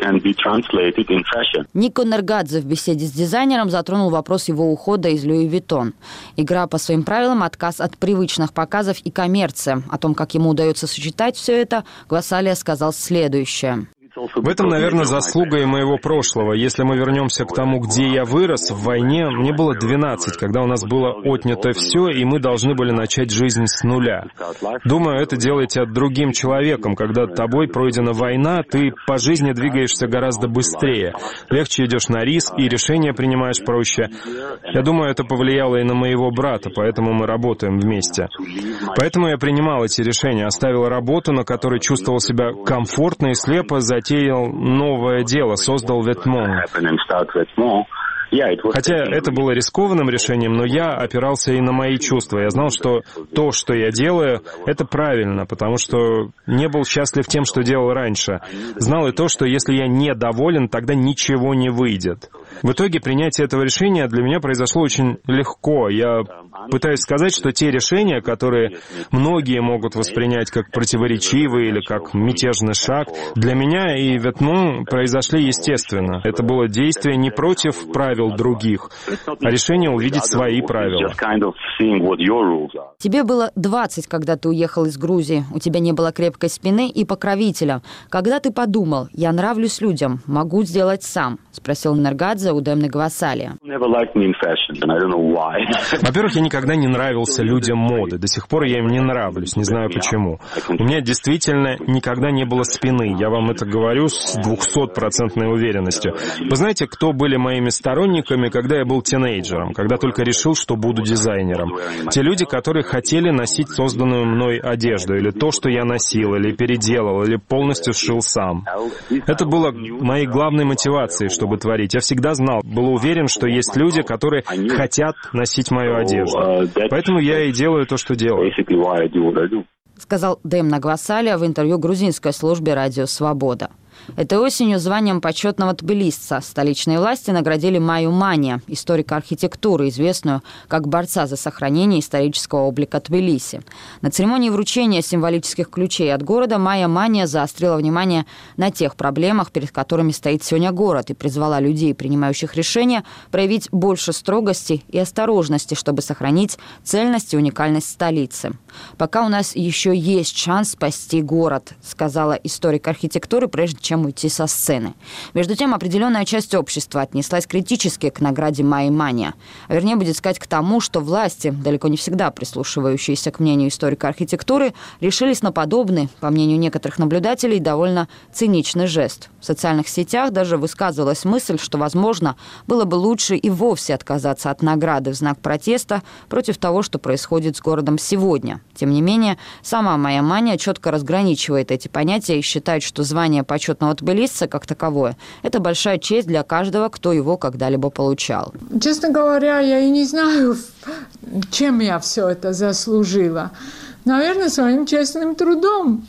Нико Нергадзе в беседе с дизайнером затронул вопрос его ухода из Луи Виттон. Игра по своим правилам, отказ от привычных показов и коммерция. О том, как ему удается сочетать все это, Гвасалия сказал следующее. В этом, наверное, заслуга и моего прошлого. Если мы вернемся к тому, где я вырос, в войне, мне было 12, когда у нас было отнято все, и мы должны были начать жизнь с нуля. Думаю, это делает тебя другим человеком. Когда тобой пройдена война, ты по жизни двигаешься гораздо быстрее. Легче идешь на риск, и решения принимаешь проще. Я думаю, это повлияло и на моего брата, поэтому мы работаем вместе. Поэтому я принимал эти решения, оставил работу, на которой чувствовал себя комфортно и слепо затеял новое дело, создал Ветмон. Хотя это было рискованным решением, но я опирался и на мои чувства. Я знал, что то, что я делаю, это правильно, потому что не был счастлив тем, что делал раньше. Знал и то, что если я недоволен, тогда ничего не выйдет. В итоге принятие этого решения для меня произошло очень легко. Я пытаюсь сказать, что те решения, которые многие могут воспринять как противоречивые или как мятежный шаг, для меня и Вьетму произошли естественно. Это было действие не против правил других, а решение увидеть свои правила. Тебе было 20, когда ты уехал из Грузии. У тебя не было крепкой спины и покровителя. Когда ты подумал, я нравлюсь людям, могу сделать сам? Спросил Нергадзе у Демны Гвасалия. Во-первых, я никогда не нравился людям моды. До сих пор я им не нравлюсь, не знаю почему. У меня действительно никогда не было спины. Я вам это говорю с 200% уверенностью. Вы знаете, кто были моими сторонниками, когда я был тинейджером, когда только решил, что буду дизайнером? Те люди, которые хотели носить созданную мной одежду, или то, что я носил, или переделал, или полностью сшил сам. Это было моей главной мотивацией, чтобы творить. Я всегда знал, был уверен, что есть люди, которые хотят носить мою одежду. Поэтому я и делаю то, что делаю. Сказал Демна Гвасалия в интервью грузинской службе «Радио Свобода». Этой осенью званием почетного тбилисца столичные власти наградили Майю Мания, историка архитектуры, известную как борца за сохранение исторического облика Тбилиси. На церемонии вручения символических ключей от города Майя Мания заострила внимание на тех проблемах, перед которыми стоит сегодня город, и призвала людей, принимающих решения, проявить больше строгости и осторожности, чтобы сохранить цельность и уникальность столицы. «Пока у нас еще есть шанс спасти город», сказала историк архитектуры, прежде чем уйти со сцены. Между тем, определенная часть общества отнеслась критически к награде Майи Мания. А вернее, будет сказать, к тому, что власти, далеко не всегда прислушивающиеся к мнению историка архитектуры, решились на подобный, по мнению некоторых наблюдателей, довольно циничный жест. В социальных сетях даже высказывалась мысль, что, возможно, было бы лучше и вовсе отказаться от награды в знак протеста против того, что происходит с городом сегодня. Тем не менее, сама Майя Мания четко разграничивает эти понятия и считает, что звание почетного тбилисца как таковое – это большая честь для каждого, кто его когда-либо получал. Честно говоря, я и не знаю, чем я все это заслужила. Наверное, своим честным трудом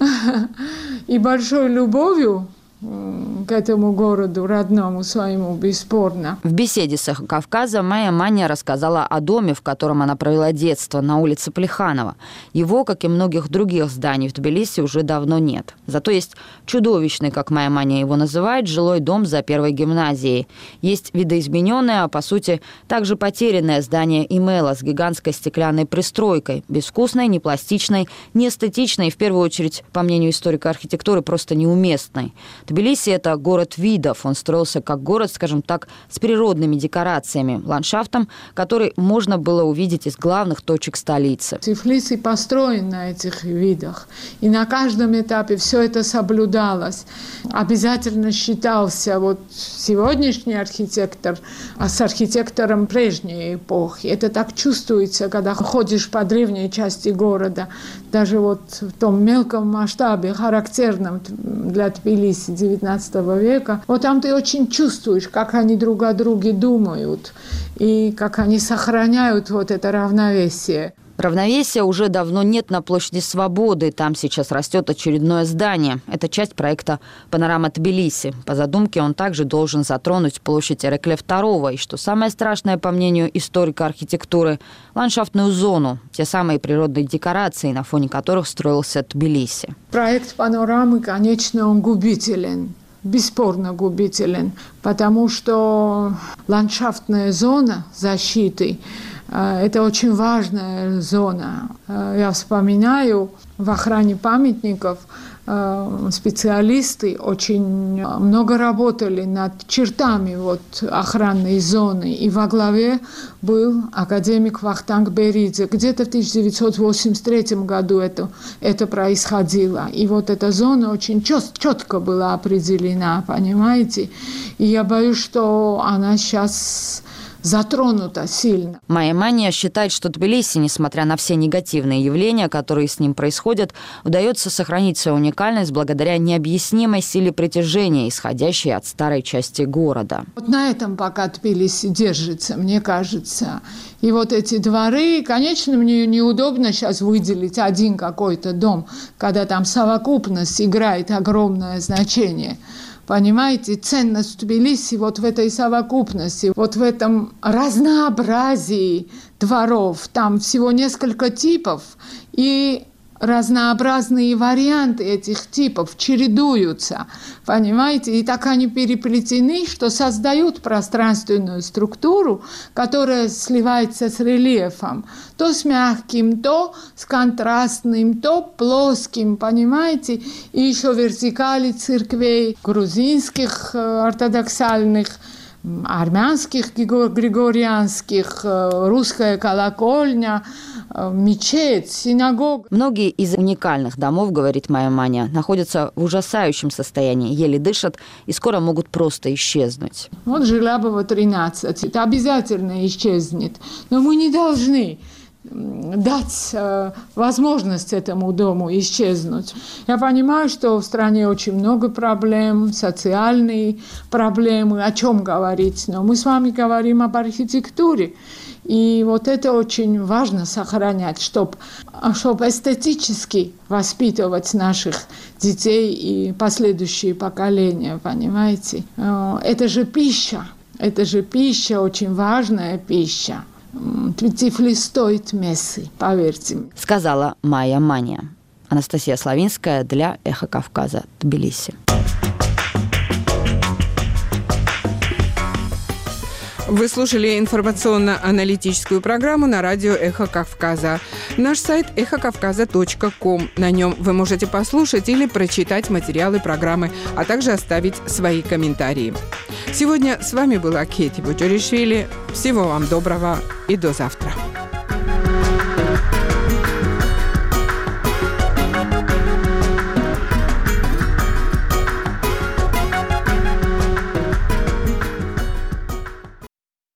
и большой любовью к этому городу, родному своему, бесспорно. В беседе с «Эхо Кавказа» Майя Мания рассказала о доме, в котором она провела детство, на улице Плеханова. Его, как и многих других зданий в Тбилиси, уже давно нет. Зато есть чудовищный, как Майя Мания его называет, жилой дом за первой гимназией. Есть видоизмененное, а по сути также потерянное здание Имела с гигантской стеклянной пристройкой, безвкусной, непластичной, неэстетичной и, в первую очередь, по мнению историка архитектуры, просто неуместной. Тбилиси – это город видов. Он строился как город, скажем так, с природными декорациями, ландшафтом, который можно было увидеть из главных точек столицы. Тбилиси построен на этих видах. И на каждом этапе все это соблюдалось. Обязательно считался сегодняшний архитектор с архитектором прежней эпохи. Это так чувствуется, когда ходишь по древней части города. Даже в том мелком масштабе, характерном для Тбилиси XIX века. Там ты очень чувствуешь, как они друг о друге думают и как они сохраняют это равновесие. Равновесия уже давно нет на площади Свободы. Там сейчас растет очередное здание. Это часть проекта «Панорама Тбилиси». По задумке он также должен затронуть площадь Эрекле II. И что самое страшное, по мнению историка архитектуры, ландшафтную зону. Те самые природные декорации, на фоне которых строился Тбилиси. Проект «Панорамы», конечно, он губителен. Бесспорно губителен. Потому что ландшафтная зона защиты – это очень важная зона. Я вспоминаю, в охране памятников специалисты очень много работали над чертами охранной зоны. И во главе был академик Вахтанг Беридзе. Где-то в 1983 году это происходило. И эта зона очень четко была определена, понимаете? И я боюсь, что она сейчас затронута сильно. Майя Мания считает, что Тбилиси, несмотря на все негативные явления, которые с ним происходят, удается сохранить свою уникальность благодаря необъяснимой силе притяжения, исходящей от старой части города. Вот на этом пока Тбилиси держится, мне кажется. И вот эти дворы, конечно, мне неудобно сейчас выделить один какой-то дом, когда там совокупность играет огромное значение. Понимаете, ценность Тбилиси вот в этой совокупности, вот в этом разнообразии дворов. Там всего несколько типов, и разнообразные варианты этих типов чередуются, понимаете, и так они переплетены, что создают пространственную структуру, которая сливается с рельефом, то с мягким, то с контрастным, то плоским, понимаете, и еще вертикали церквей грузинских ортодоксальных, армянских, григорианских, русская колокольня, мечеть, синагога. Многие из уникальных домов, говорит Майя Мания, находятся в ужасающем состоянии, еле дышат и скоро могут просто исчезнуть. Вот Желябова 13, это обязательно исчезнет, но мы не должны дать возможность этому дому исчезнуть. Я понимаю, что в стране очень много проблем, социальные проблемы, о чем говорить, но мы с вами говорим об архитектуре. И вот это очень важно сохранять, чтобы эстетически воспитывать наших детей и последующие поколения, понимаете? Это же пища, очень важная пища. Тифлис стоит мессы, поверьте. Сказала Майя Мания. Анастасия Славинская для «Эхо Кавказа», Тбилиси. Вы слушали информационно-аналитическую программу на радио «Эхо Кавказа». Наш сайт эхокавказа.ком. На нем вы можете послушать или прочитать материалы программы, а также оставить свои комментарии. Сегодня с вами была Кети Буджаришвили. Всего вам доброго и до завтра.